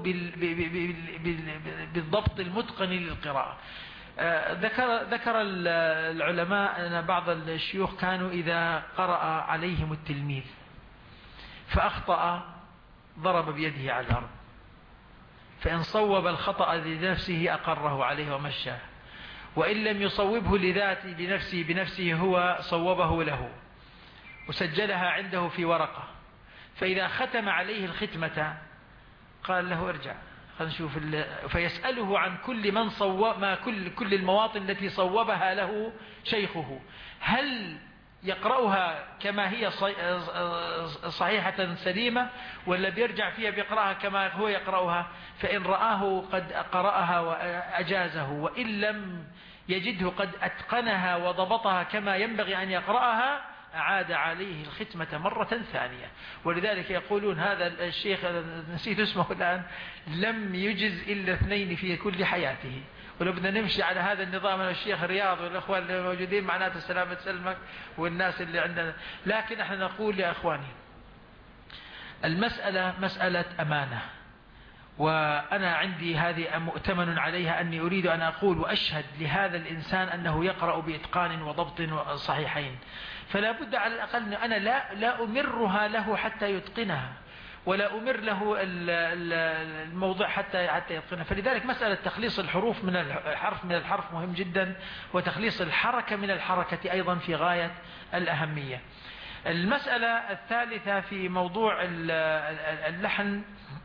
S1: بالضبط المتقن للقراءة. ذكر ذكر العلماء أن بعض الشيوخ كانوا إذا قرأ عليهم التلميذ فأخطأ ضرب بيده على الأرض، فإن صوب الخطأ لنفسه أقره عليه ومشاه، وإن لم يصوبه لذاته بنفسه بنفسه هو صوبه له وسجلها عنده في ورقة، فإذا ختم عليه الختمة قال له ارجع خلينا نشوف، فيسأله عن كل من صوب ما كل كل المواطن التي صوبها له شيخه، هل يقرأها كما هي صحيحة سليمة ولا بيرجع فيها بيقرأها كما هو يقرأها؟ فإن رآه قد قرأها وأجازه، وإن لم يجده قد أتقنها وضبطها كما ينبغي أن يقرأها أعاد عليه الختمة مرة ثانية. ولذلك يقولون هذا الشيخ نسيت اسمه الآن لم يجز إلا اثنين في كل حياته، ولو بدنا نمشي على هذا النظام الشيخ رياض والأخوان الموجودين معناته السلامة سلمك والناس اللي عندنا. لكن احنا نقول يا أخواني المسألة مسألة أمانة، وأنا عندي هذه مؤتمن عليها أني أريد أن أقول وأشهد لهذا الإنسان أنه يقرأ بإتقان وضبط صحيحين، فلا بد على الأقل أنا لا, لا أمرها له حتى يتقنها، ولا أمر له الموضوع حتى حتى يتقنها. فلذلك مسألة تخليص الحروف من الحرف من الحرف مهم جدا، وتخليص الحركة من الحركة أيضا في غاية الأهمية. المسألة الثالثة في موضوع اللحن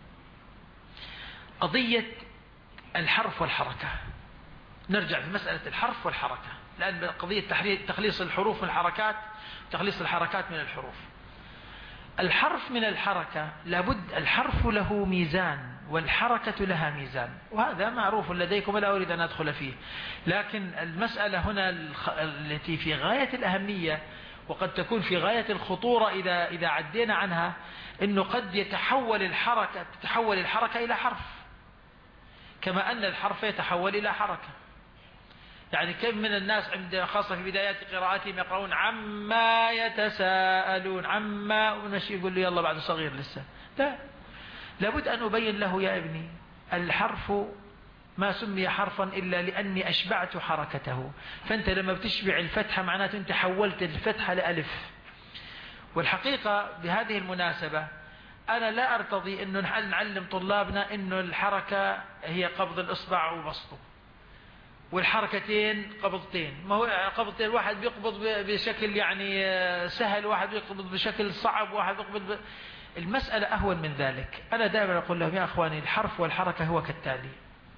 S1: قضية الحرف والحركة. نرجع في مسألة الحرف والحركة، لأن قضية تخليص الحروف من الحركات، تخليص الحركات من الحروف. الحرف من الحركة لابد، الحرف له ميزان والحركة لها ميزان، وهذا معروف لديكم ولا أريد أن أدخل فيه. لكن المسألة هنا التي في غاية الأهمية وقد تكون في غاية الخطورة إذا إذا عدينا عنها، إنه قد يتحول الحركة تتحول الحركة إلى حرف، كما أن الحرف يتحول إلى حركة. يعني كم من الناس عند خاصة في بدايات قراءاتهم يقرؤون عما يتساءلون، عما ونشي يقول له يلا بعد صغير لسه. لا، لابد أن أبين له يا ابني الحرف ما سمي حرفا إلا لأني أشبعت حركته، فأنت لما بتشبع الفتحة معناته أنت حولت الفتحة لألف. والحقيقة بهذه المناسبة أنا لا أرتضي أنه نعلم طلابنا أنه الحركة هي قبض الإصبع وبسطه، والحركتين قبضتين. ما هو قبضتين، واحد بيقبض بشكل يعني سهل، واحد بيقبض بشكل صعب، واحد بيقبض ب... المسألة أهون من ذلك. أنا دائما أقول لهم يا أخواني الحرف والحركة هو كالتالي: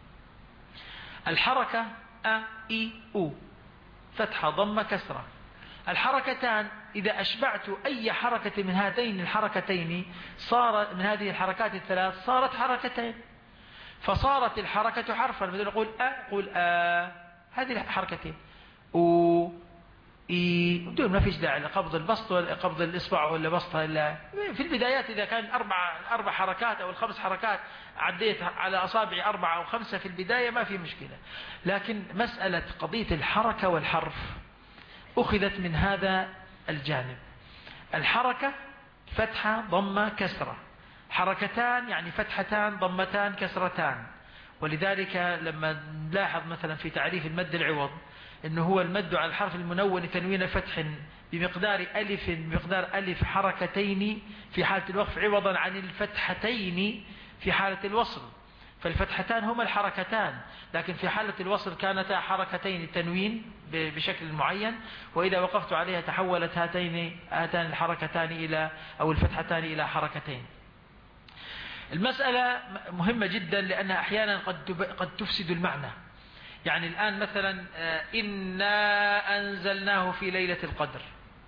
S1: الحركة أ إي أو، فتحة ضمة كسرة. الحركتان إذا أشبعت أي حركة من هاتين الحركتين صار من هذه الحركات الثلاث صارت حركتين، فصارت الحركة حرفا. مثل نقول أ قول أ، هذه الحركتين أو إي، بدون ما فيش داعي لقبض البسط ولا قبض الإصبع ولا بسطها. إلا في البدايات إذا كان أربع أربع حركات أو الخمس حركات عديت على أصابعي أربعة أو خمسة في البداية ما في مشكلة. لكن مسألة قضية الحركة والحرف أخذت من هذا الجانب. الحركة فتحة ضمة كسرة، حركتان يعني فتحتان ضمتان كسرتان. ولذلك لما نلاحظ مثلا في تعريف المد العوض إنه هو المد على الحرف المنون تنوين فتح بمقدار ألف بمقدار ألف حركتين في حالة الوقف عوضا عن الفتحتين في حالة الوصل. فالفتحتان هما الحركتان، لكن في حالة الوصل كانتا حركتين التنوين بشكل معين، وإذا وقفت عليها تحولت هاتين هاتان الحركتان إلى أو الفتحتان إلى حركتين. المسألة مهمة جدا لأنها أحيانا قد قد تفسد المعنى. يعني الآن مثلا إنا أنزلناه في ليلة القدر،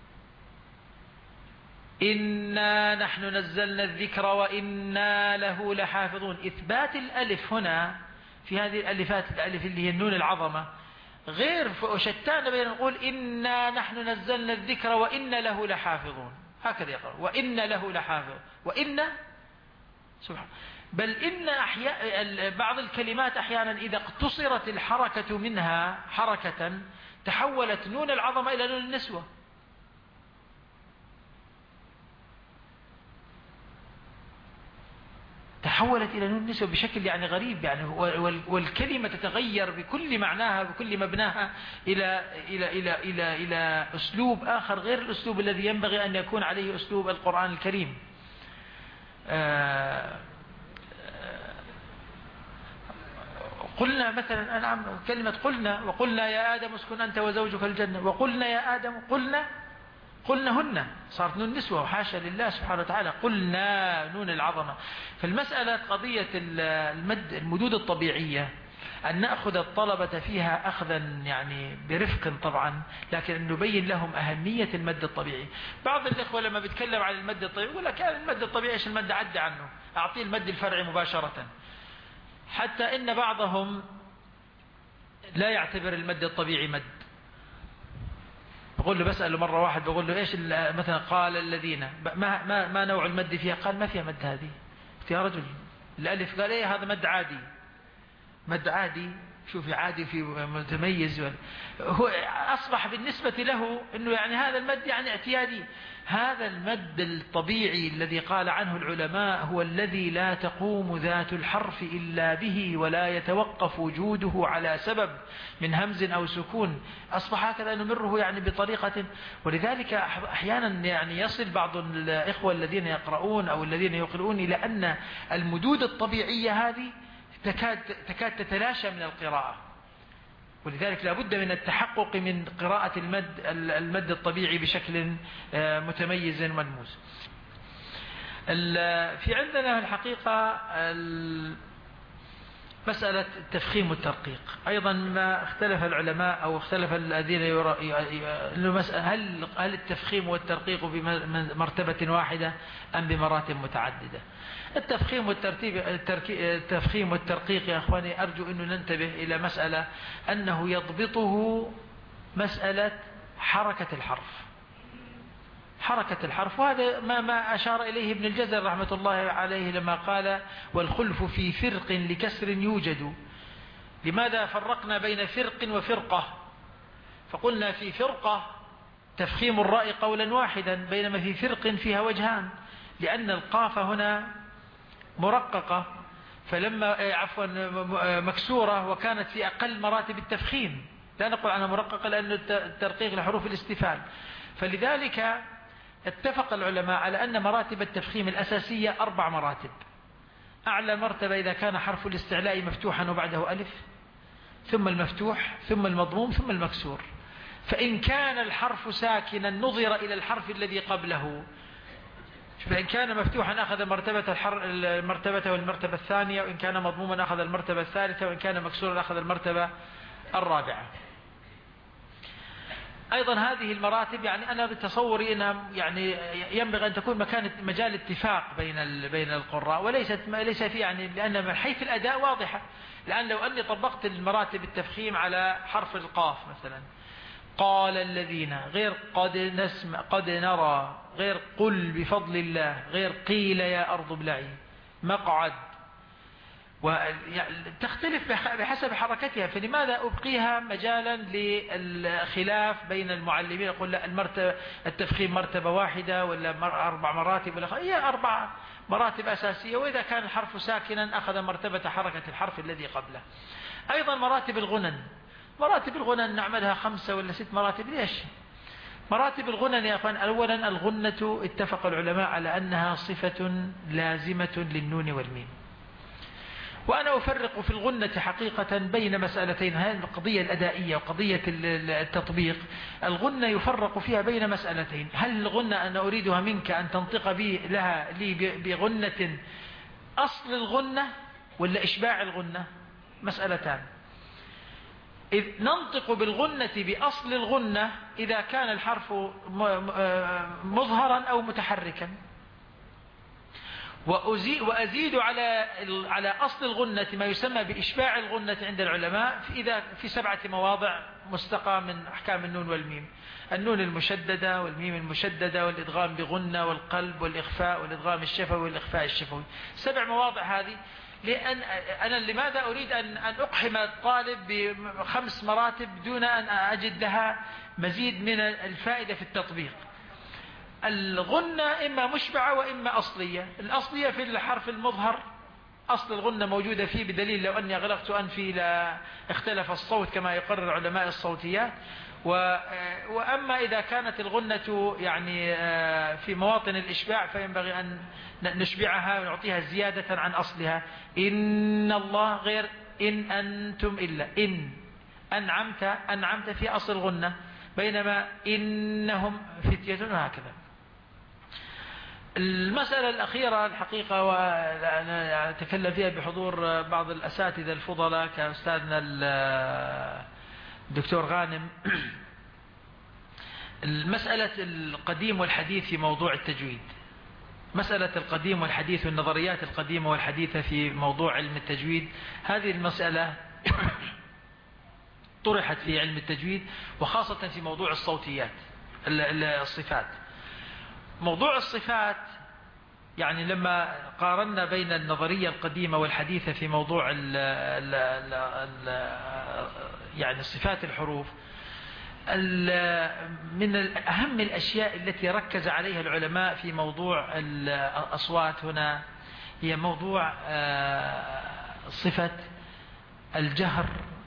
S1: إنا نحن نزلنا الذكر وإنا له لحافظون. إثبات الألف هنا في هذه الألفات، الألف اللي هي النون العظمة، غير وشتان بين نقول إنا نحن نزلنا الذكر وإنا له لحافظون، هكذا يقرأ وإنا له لحافظ وإنا سبحان. بل إن أحياء بعض الكلمات أحيانا إذا اقتصرت الحركة منها حركة تحولت نون العظمة إلى نون النسوة. تحولت إلى نون النسوة بشكل يعني غريب يعني، والكلمة تتغير بكل معناها بكل مبناها إلى إلى إلى إلى إلى أسلوب آخر غير الأسلوب الذي ينبغي أن يكون عليه أسلوب القرآن الكريم. آه قلنا مثلا أنعم كلمة قلنا، وقلنا يا آدم اسكن أنت وزوجك الجنة، وقلنا يا آدم قلنا قلنا هن، صارت نون نسوة وحاشا لله سبحانه وتعالى، قلنا نون العظمة. فالمسألة قضية المد المدود الطبيعية أن نأخذ الطلبة فيها أخذا يعني برفق طبعا، لكن أن نبين لهم أهمية المد الطبيعي. بعض الإخوة لما بيتكلم عن المد الطبيعي يقول لك كان المد الطبيعي إيش المد عدى عنه، أعطيه المد الفرعي مباشرة. حتى إن بعضهم لا يعتبر المد الطبيعي مد. بقول له بسأله مرة واحد بقول له إيش مثلا قال الذين ما, ما, ما نوع المد فيها؟ قال ما فيها مد هذه. قلت يا رجل الألف، قال إيه هذا مد عادي. مد عادي شوفي عادي في متميز، هو أصبح بالنسبة له أنه يعني هذا المد يعني اعتيادي. هذا المد الطبيعي الذي قال عنه العلماء هو الذي لا تقوم ذات الحرف إلا به ولا يتوقف وجوده على سبب من همز أو سكون. أصبح هكذا نمره يعني بطريقة. ولذلك أحيانا يعني يصل بعض الإخوة الذين يقرؤون أو الذين يقرؤون إلى أن المدود الطبيعية هذه تكاد, تكاد تتلاشى من القراءة. ولذلك لا بد من التحقق من قراءة المد المد الطبيعي بشكل متميز ملموس. في عندنا الحقيقة مسألة التفخيم والترقيق أيضا ما اختلف العلماء أو اختلف الذين يرى هل هل التفخيم والترقيق بمرتبة واحدة أم بمراتب متعددة. التفخيم والترتيب التفخيم والترقيق يا أخواني أرجو أن ننتبه إلى مسألة أنه يضبطه مسألة حركة الحرف حركة الحرف وهذا ما ما أشار إليه ابن الجزر رحمة الله عليه لما قال والخلف في فرق لكسر يوجد. لماذا فرقنا بين فرق وفرقة؟ فقلنا في فرقة تفخيم الراء قولا واحدا، بينما في فرق فيها وجهان، لأن القاف هنا مرققة فلما عفوا مكسورة وكانت في أقل مراتب التفخيم، لا نقول عنها مرققة لأن الترقيق لحروف الاستفهام. فلذلك اتفق العلماء على أن مراتب التفخيم الأساسية أربع مراتب. أعلى مرتبة إذا كان حرف الاستعلاء مفتوحا وبعده ألف، ثم المفتوح ثم المضموم ثم المكسور. فإن كان الحرف ساكنا نظر إلى الحرف الذي قبله، فإن كان مفتوحا أخذ مرتبة المرتبة والمرتبة الثانية، وإن كان مضموما أخذ المرتبة الثالثة، وإن كان مكسورا أخذ المرتبة الرابعة. أيضا هذه المراتب يعني أنا بتصوري أنها يعني ينبغي أن تكون مكان مجال اتفاق بين بين القراء، وليست ليس في يعني لأن من حيث الأداء واضحة. لأن لو أني طبقت المراتب التفخيم على حرف القاف مثلا، قال الذين، غير قد نسمع قد نرى، غير قل بفضل الله، غير قيل يا أرض ابلعي، مقعد، وتختلف بحسب حركتها. فلماذا أبقيها مجالا للخلاف بين المعلمين؟ يقول لا المرتبة التفخيم مرتبة واحدة ولا أربع مراتب، ولا هي أربع مراتب أساسية، وإذا كان الحرف ساكنا أخذ مرتبة حركة الحرف الذي قبله. أيضا مراتب الغنن، مراتب الغنن نعملها خمسة ولا ست مراتب. ليش مراتب الغنن يا أخوان؟ أولا الغنة اتفق العلماء على أنها صفة لازمة للنون والميم، وأنا أفرق في الغنة حقيقة بين مسألتين، هذه القضية الأدائية وقضية التطبيق. الغنة يفرق فيها بين مسألتين: هل الغنة أنا أريدها منك أن تنطق بي لها لي بغنة أصل الغنة ولا إشباع الغنة؟ مسألتان. إذ ننطق بالغنة بأصل الغنة إذا كان الحرف مظهرا أو متحركا، وأزيد على على أصل الغنة ما يسمى بإشباع الغنة عند العلماء في إذا في سبعة مواضع مستقى من أحكام النون والميم: النون المشددة والميم المشددة والإدغام بغنة والقلب والإخفاء والإدغام الشفوي والإخفاء الشفوي. سبع مواضع هذه. لأن أنا لماذا أريد أن أن أقحم الطالب بخمس مراتب دون أن أجد لها مزيد من الفائدة في التطبيق؟ الغنة إما مشبعة وإما أصلية. الأصلية في الحرف المظهر، أصل الغنة موجودة فيه، بدليل لو أني أغلقت أنفي لا اختلف الصوت كما يقرر علماء الصوتيات. وأما إذا كانت الغنة يعني في مواطن الإشباع فينبغي أن نشبعها ونعطيها زيادة عن أصلها. إن الله غير إن أنتم إلا، إن أنعمت أنعمت في أصل الغنة، بينما إنهم فتية وهكذا. المسألة الأخيرة الحقيقة وأنا أتكلم فيها بحضور بعض الأساتذة الفضلاء كأستاذنا الدكتور غانم، المسألة القديم والحديث في موضوع التجويد. مسألة القديم والحديث والنظريات القديمة والحديثة في موضوع علم التجويد، هذه المسألة طرحت في علم التجويد وخاصة في موضوع الصوتيات الصفات. موضوع الصفات يعني لما قارنا بين النظرية القديمة والحديثة في موضوع ال ال ال يعني صفات الحروف، من أهم الأشياء التي ركز عليها العلماء في موضوع الأصوات هنا هي موضوع صفة الجهر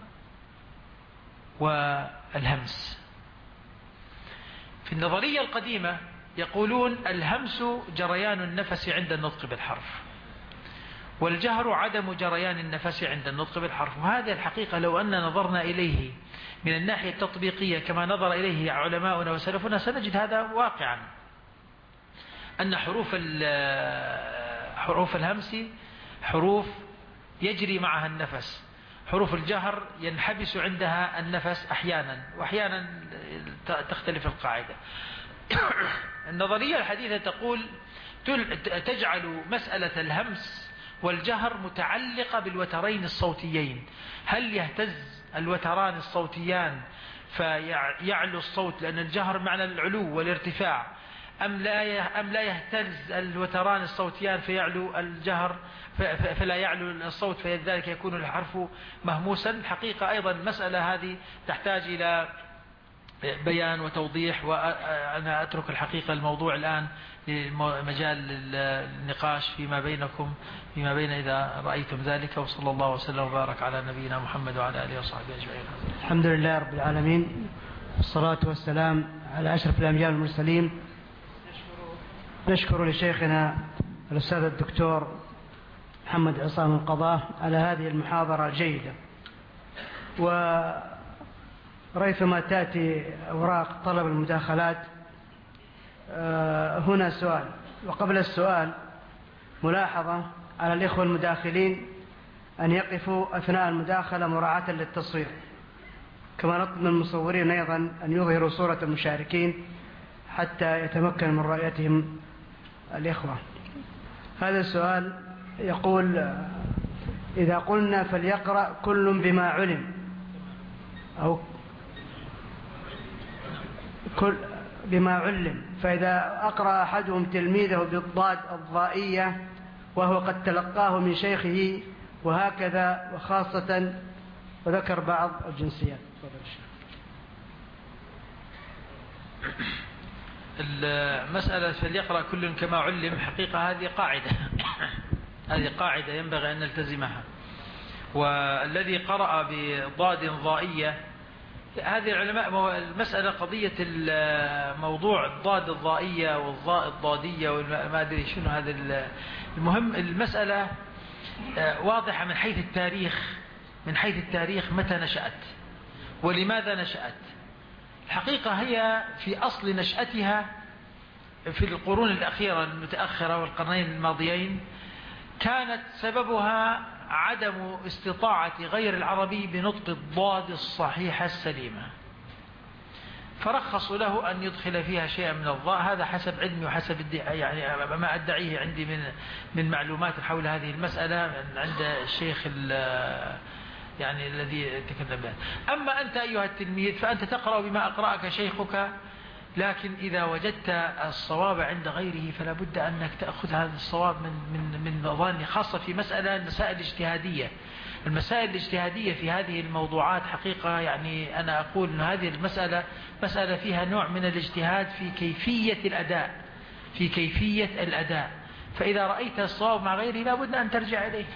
S1: والهمس. في النظرية القديمة يقولون الهمس جريان النفس عند النطق بالحرف، والجهر عدم جريان النفس عند النطق بالحرف. وهذا الحقيقة لو أن نظرنا إليه من الناحية التطبيقية كما نظر إليه علماؤنا وسلفنا سنجد هذا واقعا، أن حروف حروف الهمس حروف يجري معها النفس، حروف الجهر ينحبس عندها النفس أحيانا، وأحيانا تختلف القاعدة. النظرية الحديثة تقول تجعل مسألة الهمس والجهر متعلقة بالوترين الصوتيين. هل يهتز الوتران الصوتيان فيعلو الصوت لأن الجهر معنى العلو والارتفاع، أم لا أم لا يهتز الوتران الصوتيان فيعلو الجهر فلا يعلو الصوت فلذلك يكون الحرف مهموسا؟ الحقيقة أيضا المسألة هذه تحتاج إلى بيان وتوضيح، وأنا أترك الحقيقة الموضوع الآن لمجال النقاش فيما بينكم فيما بين إذا رأيتم ذلك. وصلى الله وسلم وبارك على نبينا محمد وعلى آله وصحبه أجمعين.
S2: الحمد لله رب العالمين، والصلاة والسلام على أشرف الأنبياء والمرسلين. نشكر لشيخنا الأستاذ الدكتور محمد عصام القضاء على هذه المحاضرة الجيدة. وريثما تأتي أوراق طلب المداخلات هنا سؤال، وقبل السؤال ملاحظة على الإخوة المداخلين أن يقفوا أثناء المداخلة مراعاة للتصوير. كما نطلب من المصورين أيضا أن يظهروا صورة المشاركين حتى يتمكن من رؤيتهم الإخوة. هذا السؤال يقول: إذا قلنا فليقرأ كل بما علم، أو كل بما علم، فإذا أقرأ أحدهم تلميذه بالضاد الضائية وهو قد تلقاه من شيخه وهكذا، وخاصة وذكر بعض الجنسيات.
S1: المسألة فليقرأ كل كما علم، حقيقة هذه قاعدة هذه قاعدة ينبغي أن نلتزمها. والذي قرأ بضاد ضائية، هذه العلماء المسألة قضية موضوع الضاد الضائية والضاء الضادية وما أدري شنو هذا. المهم المسألة واضحة من حيث التاريخ، من حيث التاريخ متى نشأت ولماذا نشأت. الحقيقة هي في أصل نشأتها في القرون الأخيرة المتأخرة والقرنين الماضيين، كانت سببها عدم استطاعة غير العربي بنطق الضاد الصحيحة السليمة، فرخصوا له أن يدخل فيها شيئا من الضاء. هذا حسب علمي وحسب يعني ما أدعيه عندي من من معلومات حول هذه المسألة عند الشيخ يعني الذي تكلم به. أما أنت أيها التلميذ فأنت تقرأ بما أقرأك شيخك، لكن إذا وجدت الصواب عند غيره فلا بد أنك تأخذ هذا الصواب من من من ظن، خاصة في مسألة المسائل الاجتهادية. المسائل الاجتهادية في هذه الموضوعات حقيقة يعني أنا أقول أن هذه المسألة مسألة فيها نوع من الاجتهاد في كيفية الأداء في كيفية الأداء فإذا رأيت الصواب مع غيره لا بد أن ترجع إليه.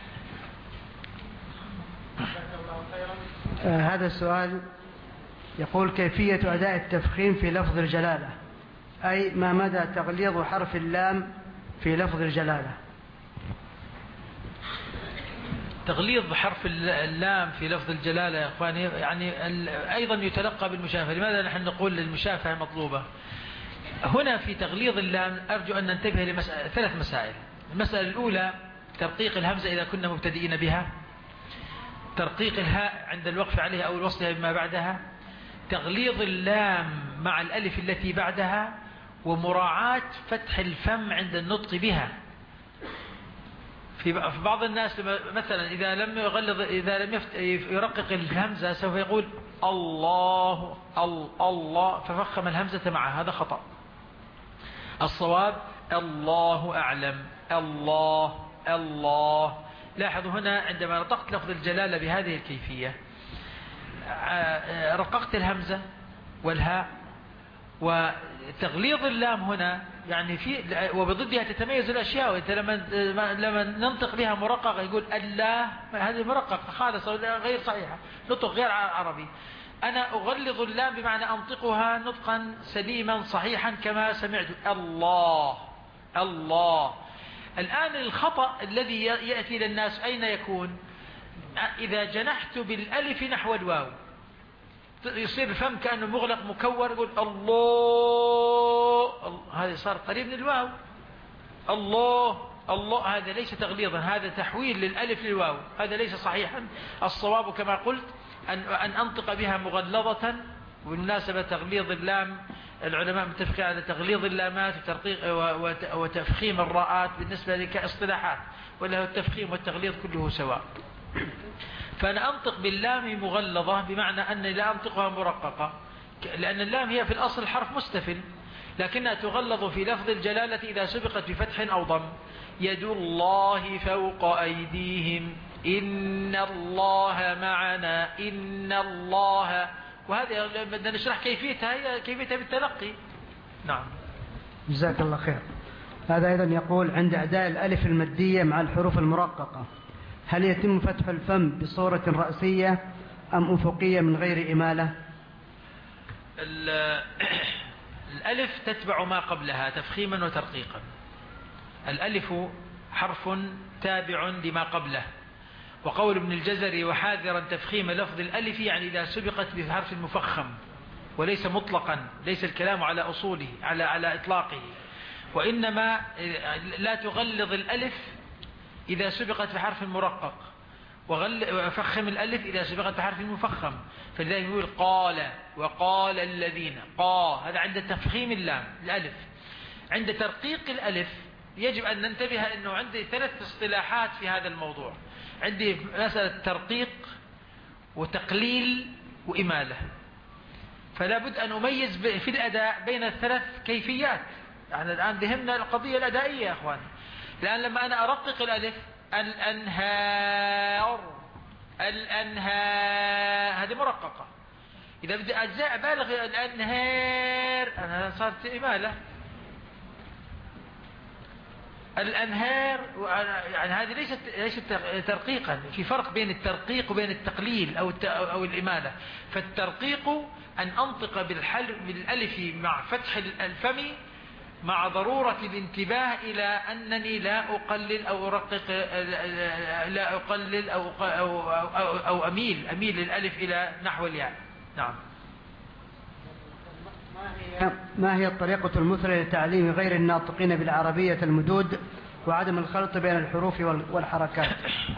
S2: آه هذا السؤال يقول: كيفية أداء التفخيم في لفظ الجلالة، أي ما مدى تغليظ حرف اللام في لفظ الجلالة؟
S1: تغليظ حرف اللام في لفظ الجلالة يا أخواني يعني أيضا يتلقى بالمشافهة. لماذا نحن نقول المشافهة مطلوبة هنا في تغليظ اللام؟ أرجو أن ننتبه لمسألة ثلاث مسائل. المسألة الأولى ترقيق الهمزة إذا كنا مبتدئين بها، ترقيق الهاء عند الوقف عليها أو الوصلها بما بعدها، تغليظ اللام مع الألف التي بعدها، ومراعاة فتح الفم عند النطق بها. في بعض الناس مثلا إذا لم يغلظ إذا لم يرقق الهمزة سوف يقول الله الله ففخم الهمزة معها، هذا خطأ. الصواب الله أعلم الله الله. لاحظوا هنا عندما نطقت لفظ الجلالة بهذه الكيفية رققت الهمزة والهاء، وتغليظ اللام هنا يعني في وبضدها تتميز الأشياء. وانت لما لما ننطق بها مرققة يقول الله، هذه مرققة خالصة غير صحيحة، نطق غير عربي. أنا أغلظ اللام بمعنى أنطقها نطقا سليما صحيحا كما سمعت الله الله. الآن الخطأ الذي يأتي للناس أين يكون؟ إذا جنحت بالألف نحو الواو يصير الفم كأنه مغلق مكور، يقول الله، هذا صار قريب من الواو. الله الله هذا ليس تغليظا، هذا تحويل للألف للواو، هذا ليس صحيحا. الصواب كما قلت أن أن أنطق بها مغلظة. وبالمناسبة تغليظ اللام العلماء متفقين على تغليظ اللامات وترقيق وتفخيم الراءات بالنسبة لك اصطلاحات، ولا التفخيم والتغليظ كله سواء. فأنا أنطق باللام مغلظة بمعنى أني لا أنطقها مرققة، لأن اللام هي في الأصل حرف مستفل، لكنها تغلظ في لفظ الجلالة إذا سبقت بفتح أو ضم. يد الله فوق أيديهم إن الله معنا إن الله. وهذه بدنا نشرح كيفيتها، هي كيفيتها بالتلقي. نعم
S2: جزاك الله خير. هذا أيضا يقول: عند أداء الألف المادية مع الحروف المرققة هل يتم فتح الفم بصورة رأسية أم أفقية من غير إمالة؟
S1: الألف تتبع ما قبلها تفخيما وترقيقا. الألف حرف تابع لما قبله. وقول ابن الجزري: وحاذرا تفخيم لفظ الألف، يعني إذا سبقت بحرف مفخم، وليس مطلقا، ليس الكلام على أصوله على على إطلاقه، وإنما لا تغلظ الألف إذا سبقت بحرف مرقق، وفخم الألف إذا سبقت بحرف مفخم، فلذلك يقول قال وقال الذين قا، هذا عند تفخيم اللام الألف. عند ترقيق الألف يجب أن ننتبه أنه عندي ثلاث اصطلاحات في هذا الموضوع. عندي مسألة ترقيق وتقليل وإمالة، فلا بد أن أميز في الأداء بين الثلاث كيفيات. يعني الآن بهمنا القضية الأدائية يا أخوان. الآن لما أنا أرقق الألف الأنهار الأنهار هذه مرققة. إذا بدي أجزاء بالغ الأنهار أنا صارت إمالة. الأنهار يعني هذه ليست ليست ترقيقا، في فرق بين الترقيق وبين التقليل أو أو الإمالة. فالترقيق أن أنطق بالحل بالألف مع فتح الفم مع ضرورة الانتباه إلى أنني لا أقلل أو أرقق، لا أقلل أو أو أو, أو أميل أميل الألف إلى نحو الياء. نعم.
S2: ما هي الطريقة المثلى لتعليم غير الناطقين بالعربية المدود وعدم الخلط بين الحروف والحركات؟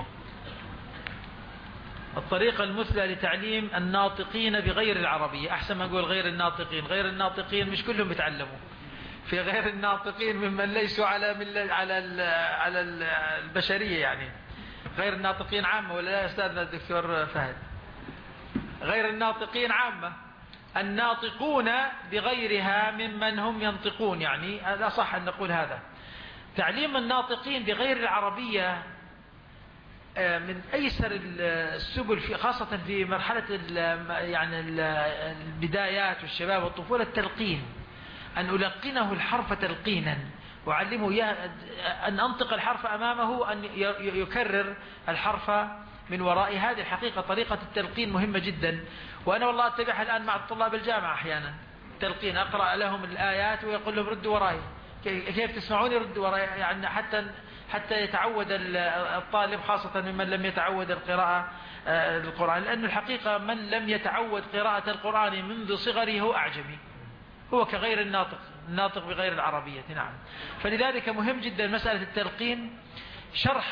S1: الطريقة المثلى لتعليم الناطقين بغير العربية، أحسن ما نقول غير الناطقين. غير الناطقين مش كلهم يتعلموا، في غير الناطقين ممن ليسوا على من على على البشرية، يعني غير الناطقين عامة، ولا لا أستاذنا الدكتور فهد؟ غير الناطقين عامة، الناطقون بغيرها ممن هم ينطقون، يعني لا صح أن نقول هذا. تعليم الناطقين بغير العربية من أيسر السبل، في خاصة في مرحلة يعني البدايات والشباب والطفولة، التلقين، أن ألقنه الحرف تلقينا وأعلمه أن أنطق الحرف أمامه، أن يكرر الحرف من وراء. هذه الحقيقة طريقة التلقين مهمة جدا، وأنا والله أتبعها الآن مع الطلاب الجامعة أحيانا. تلقين، أقرأ لهم الآيات ويقول لهم ردوا وراي، كيف تسمعوني ردوا وراي، يعني حتى حتى يتعود الطالب، خاصة ممن لم يتعود القراءة القرآن، لأن الحقيقة من لم يتعود قراءة القرآن منذ صغره هو أعجمي، هو كغير الناطق، الناطق بغير العربية. نعم. فلذلك مهم جدا مسألة التلقين، شرح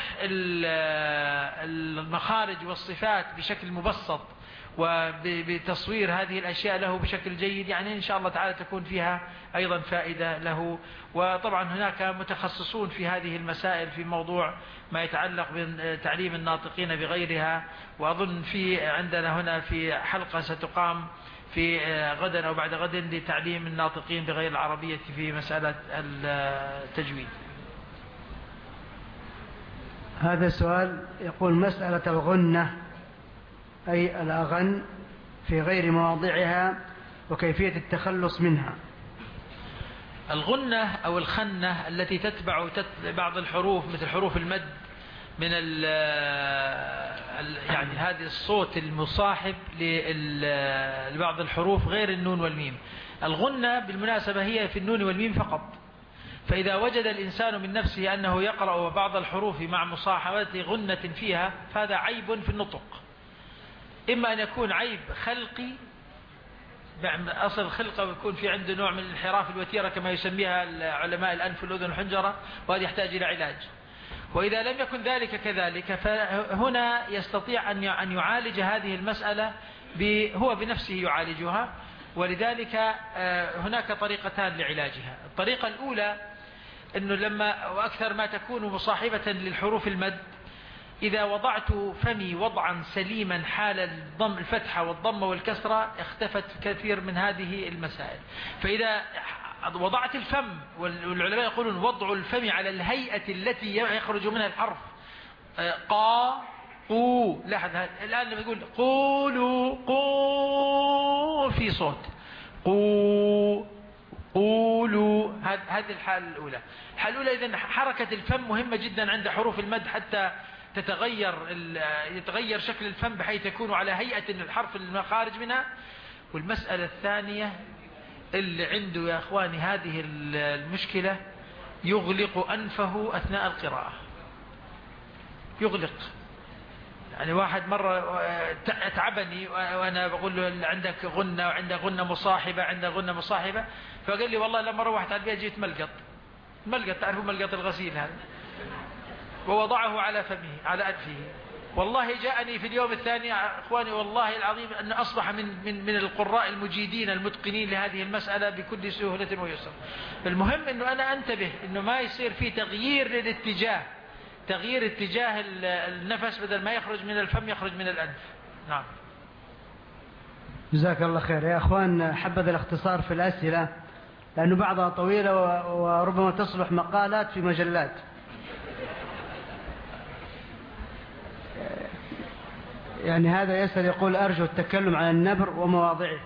S1: المخارج والصفات بشكل مبسط وبتصوير هذه الأشياء له بشكل جيد، يعني إن شاء الله تعالى تكون فيها أيضا فائدة له. وطبعا هناك متخصصون في هذه المسائل في موضوع ما يتعلق بتعليم الناطقين بغيرها، وأظن في عندنا هنا في حلقة ستقام في غدا أو بعد غد لتعليم الناطقين بغير العربية في مسألة التجويد.
S2: هذا السؤال يقول: مسألة الغنة أي الأغن في غير مواضعها وكيفية التخلص منها.
S1: الغنة أو الخنة التي تتبع بعض الحروف مثل حروف المد من ال يعني هذه الصوت المصاحب لبعض الحروف غير النون والميم. الغنة بالمناسبة هي في النون والميم فقط، فإذا وجد الإنسان من نفسه أنه يقرأ بعض الحروف مع مصاحبة غنة فيها فهذا عيب في النطق. إما أن يكون عيب خلقي، أصل الخلقة يكون في عنده نوع من الانحراف الوتيرة كما يسميها علماء الأنف والأذن والحنجرة، وهذا يحتاج إلى علاج. وإذا لم يكن ذلك كذلك فهنا يستطيع أن يعالج هذه المسألة، هو بنفسه يعالجها. ولذلك هناك طريقتان لعلاجها. الطريقة الأولى أنه لما وأكثر ما تكون مصاحبة للحروف المد، إذا وضعت فمي وضعا سليما حال الضم الفتحة والضمة والكسرة اختفت كثير من هذه المسائل. فإذا وضعت الفم، والعلماء يقولون وضع الفم على الهيئة التي يخرج منها الحرف، قا قو، لاحظ الآن لما يقول قولوا قو في صوت، قو قولوا، هذه الحالة الأولى. الحالة الأولى إذن حركة الفم مهمة جدا عند حروف المد حتى تتغير يتغير شكل الفم بحيث يكون على هيئة الحرف المخارج منها. والمسألة الثانية اللي عنده يا أخواني هذه المشكلة، يغلق أنفه أثناء القراءة، يغلق. يعني واحد مرة تعبني وأنا بقول له عندك غنة وعندك غنة مصاحبة عندك غنة مصاحبة، فقال لي والله لما روحت على البيت جيت ملقط ملقط تعرفوا ملقط الغسيل هذا، ووضعه على فمه على أنفه، والله جاءني في اليوم الثاني أخواني والله العظيم أن أصبح من, من, من القراء المجيدين المتقنين لهذه المسألة بكل سهولة ويسر. المهم أنه أنا أنتبه أنه ما يصير في تغيير للاتجاه، تغيير اتجاه النفس، بدل ما يخرج من الفم يخرج من الأنف. نعم.
S2: جزاك الله خير يا أخوان. حبذا الاختصار في الأسئلة لأنه بعضها طويلة وربما تصلح مقالات في مجلات. يعني هذا يسأل يقول أرجو التكلم عن النبر ومواضعه.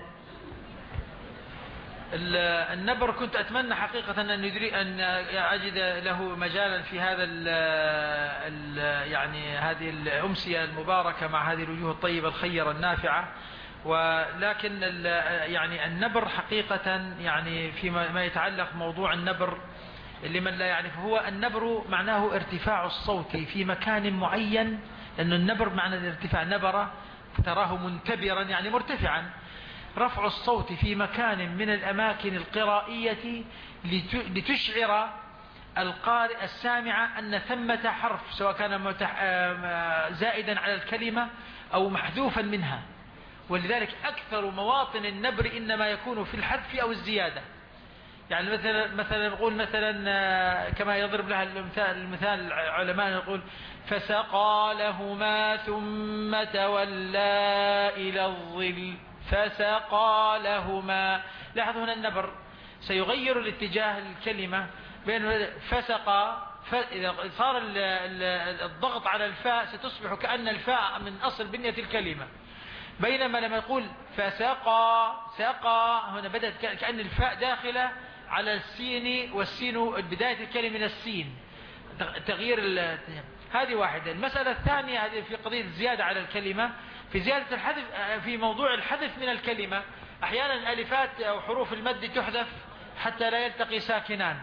S1: النبر كنت أتمنى حقيقة أن يدري أن أجد له مجالا في هذا ال ال يعني هذه الأمسية المباركة مع هذه الوجوه الطيبة الخيرة النافعة. ولكن يعني النبر حقيقة يعني فيما ما يتعلق موضوع النبر لمن لا يعرف، هو النبر معناه ارتفاع الصوت في مكان معين، لأن النبر معنى الارتفاع، نبرة تراه منتبرا يعني مرتفعا، رفع الصوت في مكان من الأماكن القرائية لتشعر القارئ السامع أن ثمة حرف سواء كان زائدا على الكلمة أو محذوفا منها. ولذلك أكثر مواطن النبر إنما يكون في الحذف أو الزيادة. يعني مثلا مثلا نقول مثلا كما يضرب لها المثال المثال العلماء يقول فسقى لهما ثم تولى إلى الظل، فسقى لهما. لاحظوا هنا النبر سيغير الاتجاه الكلمة بين فسقى، إذا صار الضغط على الفاء ستصبح كأن الفاء من أصل بنية الكلمة، بينما لما يقول فسقى سقى هنا بدأت كأن الفاء داخلة على السين، والسين بداية الكلمة من السين، تغيير. هذه واحدة. المسألة الثانية هذه في قضية الزيادة على الكلمة، في زيادة الحذف في موضوع الحذف من الكلمة. أحيانا ألفات أو حروف المد تحذف حتى لا يلتقي ساكنان.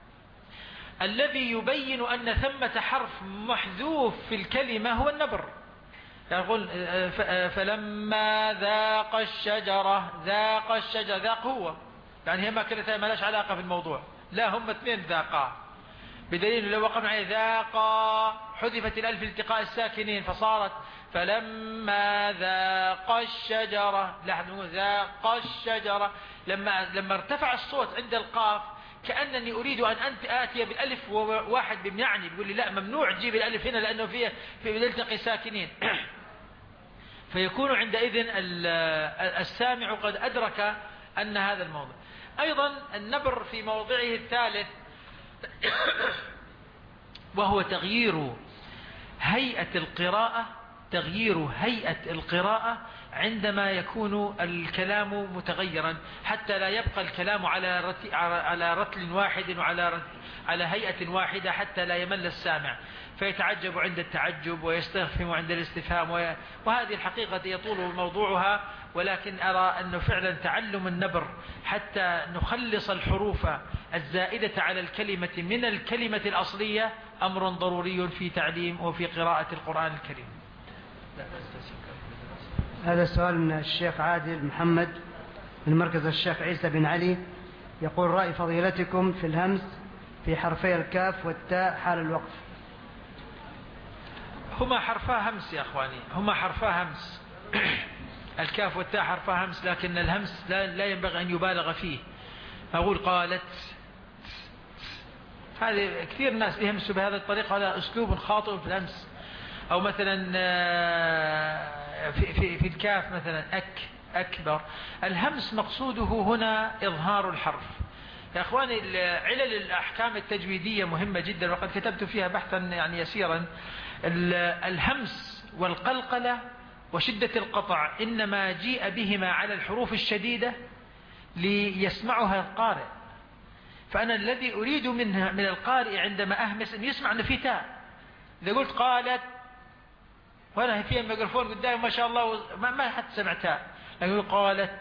S1: الذي يبين أن ثمة حرف محذوف في الكلمة هو النبر. يقول فلما ذاق الشجرة، ذاق الشجرة، ذاق هو يعني هي ما كلها ما لهاش علاقة في الموضوع، لا هم اثنين ذاقا، بدليل لو وقفنا عليه ذاقا حذفت الألف التقاء الساكنين فصارت فلما ذاق الشجرة. لاحظوا ذاق الشجرة، لما لما ارتفع الصوت عند القاف كأنني أريد أن أنت آتي بالألف، وواحد بيمنعني بيقول لي لا ممنوع تجيب الألف هنا لأنه فيه في بيلتقي ساكنين. فيكون عندئذ السامع قد أدرك أن هذا الموضوع. أيضا النبر في موضعه الثالث وهو تغيير هيئة القراءة، تغيير هيئة القراءة عندما يكون الكلام متغيرا، حتى لا يبقى الكلام على رتل, على رتل واحد وعلى على هيئة واحدة حتى لا يمل السامع، فيتعجب عند التعجب ويستفهم عند الاستفهام. وهذه الحقيقة يطول موضوعها، ولكن أرى أنه فعلا تعلم النبر حتى نخلص الحروف الزائدة على الكلمة من الكلمة الأصلية أمر ضروري في تعليم وفي قراءة القرآن الكريم.
S2: هذا السؤال من الشيخ عادل محمد من مركز الشيخ عيسى بن علي، يقول رأي فضيلتكم في الهمس في حرفي الكاف والتاء حال الوقف.
S1: هما حرفا همس يا أخواني، هما حرفا همس. الكاف والتاء حرفا همس، لكن الهمس لا, لا ينبغي أن يبالغ فيه. أقول قالت، هذه كثير الناس يهمسوا بهذا الطريقة، هذا أسلوب خاطئ في الهمس. أو مثلا في, في, في الكاف مثلا أك أكبر. الهمس مقصوده هنا إظهار الحرف. يا أخواني علل الأحكام التجويدية مهمة جدا، وقد كتبت فيها بحثا يعني يسيرا. الهمس والقلقلة وشدة القطع إنما جيء بهما على الحروف الشديدة ليسمعها القارئ. فأنا الذي أريد منها من القارئ عندما أهمس أن يسمع أن في تاء. إذا قلت قالت وأنا فيها الميكروفون قدامي ما شاء الله ما, ما حد سمع تاء، لكن قالت،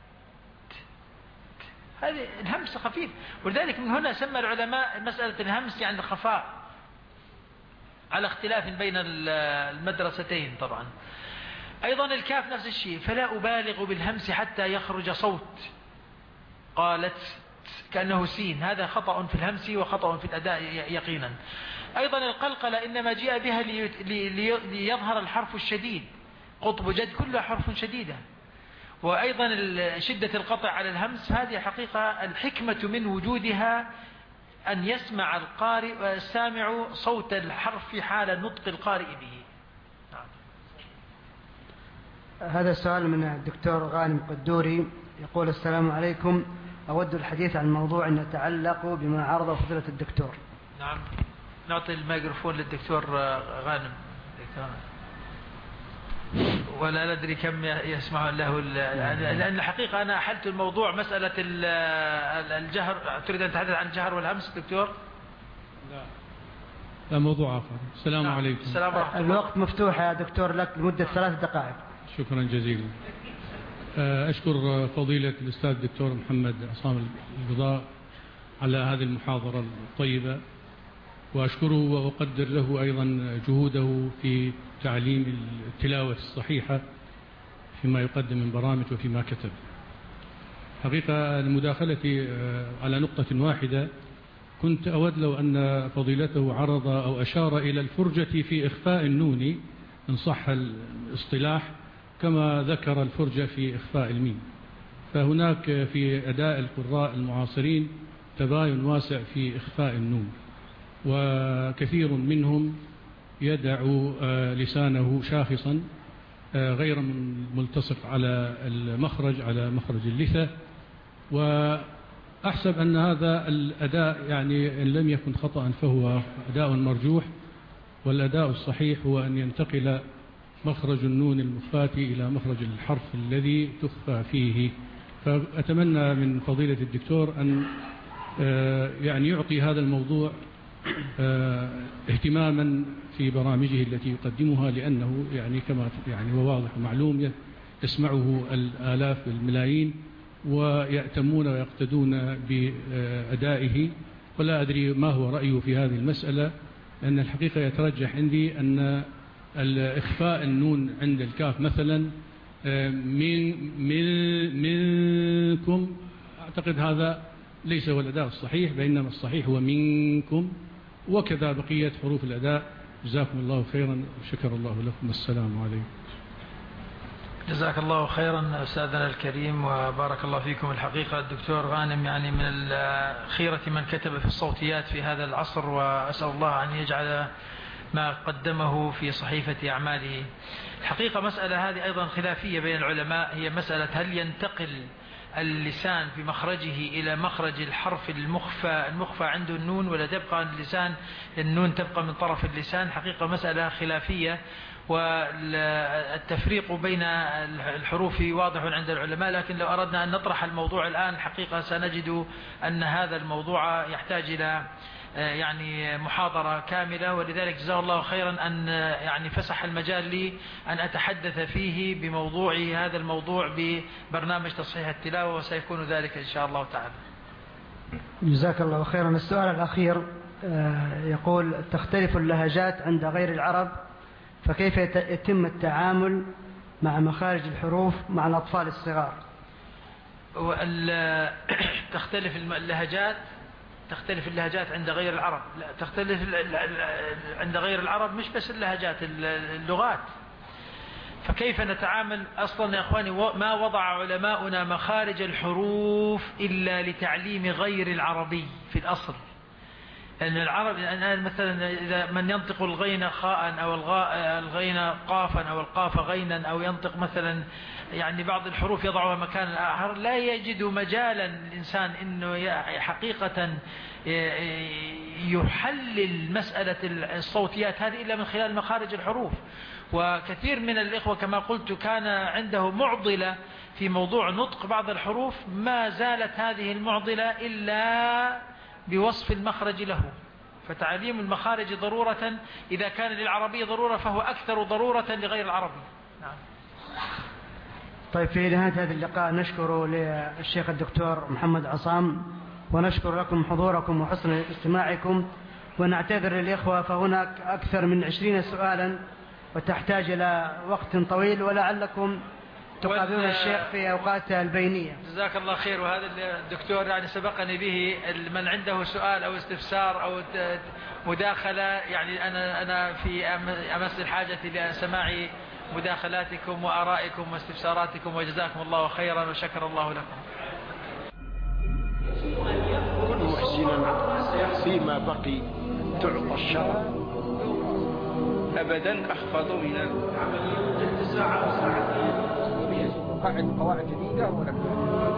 S1: هذه الهمس خفيف. ولذلك من هنا سمى العلماء مسألة الهمس يعني الخفاء، على اختلاف بين المدرستين طبعا. أيضا الكاف نفس الشيء، فلا أبالغ بالهمس حتى يخرج صوت. قالت كأنه سين، هذا خطأ في الهمس وخطأ في الأداء يقينا. أيضا القلقلة إنما جاء بها ليظهر الحرف الشديد، قطب جد كلها حرف شديدة. وأيضا شدة القطع على الهمس هذه حقيقة الحكمة من وجودها أن يسمع القارئ السامع صوت الحرف حال نطق القارئ به.
S2: هذا السؤال من الدكتور غانم قدوري، يقول: السلام عليكم، أود الحديث عن موضوع يتعلق بما عرضه فضيلة الدكتور.
S1: نعم، نعطي الميكروفون للدكتور غانم. دكتور. ولا ندري كم يسمع له، لأن الحقيقة أنا أحلت الموضوع مسألة الجهر. تريد أن تتحدث عن الجهر والهمس دكتور؟
S3: لا لا، موضوع آخر. السلام نعم. عليكم.
S2: السلام عليكم. الوقت مفتوح يا دكتور لك لمدة ثلاث دقائق.
S3: شكرا جزيلا. أشكر فضيلة الأستاذ الدكتور محمد عصام القضاء على هذه المحاضرة الطيبة، وأشكره وأقدر له أيضا جهوده في تعليم التلاوة الصحيحة فيما يقدم من برامج وفيما كتب. حقيقة المداخلة على نقطة واحدة، كنت أود لو أن فضيلته عرض أو أشار إلى الفرجة في إخفاء النون إن صح الاصطلاح، كما ذكر الفرجة في إخفاء الميم. فهناك في أداء القراء المعاصرين تباين واسع في إخفاء النون، وكثير منهم يدع لسانه شاخصا غير ملتصق على المخرج، على مخرج اللثة. وأحسب أن هذا الأداء يعني إن لم يكن خطأ فهو أداء مرجوح، والأداء الصحيح هو أن ينتقل مخرج النون المخفاة إلى مخرج الحرف الذي تخفى فيه. فأتمنى من فضيلة الدكتور أن يعني يعطي هذا الموضوع اهتماما في برامجه التي يقدمها، لأنه يعني كما يعني هو واضح ومعلوم يسمعه الآلاف الملايين ويأتمون ويقتدون بأدائه. ولا أدري ما هو رأيه في هذه المسألة، لأن الحقيقة يترجح عندي أن الإخفاء النون عند الكاف مثلا من من منكم، أعتقد هذا ليس هو الأداء الصحيح، بينما الصحيح هو منكم، وكذا بقية حروف الأداء. جزاكم الله خيرا وشكر الله لكم. السلام عليكم.
S1: جزاك الله خيرا أستاذنا الكريم وبارك الله فيكم. الحقيقة الدكتور غانم يعني من الخيرة من كتب في الصوتيات في هذا العصر، وأسأل الله أن يجعل ما قدمه في صحيفة أعماله. الحقيقة مسألة هذه أيضا خلافية بين العلماء، هي مسألة هل ينتقل اللسان في مخرجه إلى مخرج الحرف المخفى المخفى عنده النون، ولا تبقى اللسان النون تبقى من طرف اللسان. حقيقة مسألة خلافية، والتفريق بين الحروف واضح عند العلماء، لكن لو أردنا أن نطرح الموضوع الآن الحقيقة سنجد أن هذا الموضوع يحتاج إلى يعني محاضرة كاملة، ولذلك جزاه الله خيرا أن يعني فسح المجال لي أن أتحدث فيه بموضوع هذا الموضوع ببرنامج تصحيح التلاوة، وسيكون ذلك إن شاء الله تعالى.
S2: جزاك الله خيرا. السؤال الأخير يقول: تختلف اللهجات عند غير العرب، فكيف يتم التعامل مع مخارج الحروف مع الأطفال الصغار؟
S1: تختلف اللهجات تختلف اللهجات عند غير العرب. لا، تختلف عند غير العرب مش بس اللهجات، اللغات. فكيف نتعامل؟ أصلا يا أخواني ما وضع علماؤنا مخارج الحروف إلا لتعليم غير العربي في الأصل. لأن العرب مثلا إذا من ينطق الغين خاء أو الغاء الغين قافا أو القاف غينا، أو ينطق مثلا يعني بعض الحروف يضعها مكان الآخر، لا يجد مجالا الإنسان إنه حقيقة يحلل مسألة الصوتيات هذه إلا من خلال مخارج الحروف. وكثير من الإخوة كما قلت كان عنده معضلة في موضوع نطق بعض الحروف، ما زالت هذه المعضلة إلا بوصف المخرج له. فتعليم المخارج ضرورة، إذا كان للعربي ضرورة فهو أكثر ضرورة لغير العربي. نعم.
S2: طيب، في نهاية هذا اللقاء نشكر للشيخ الدكتور محمد عصام، ونشكر لكم حضوركم وحسن استماعكم، ونعتذر للإخوة فهناك أكثر من عشرين سؤالا وتحتاج إلى وقت طويل، ولعلكم تقابلون الشيخ في أوقاتها البينية.
S1: جزاك الله خير. وهذا الدكتور يعني سبقني به، من عنده سؤال أو استفسار أو مداخلة، يعني أنا أنا في أمس الحاجة لسماع مداخلاتكم وآرائكم واستفساراتكم، وجزاكم الله خيرا وشكر الله لكم.
S4: كن محسنا فيما بقي تعطى الشرف، أبدا أخفض من العمل. قواعد قواعد جديدة ولا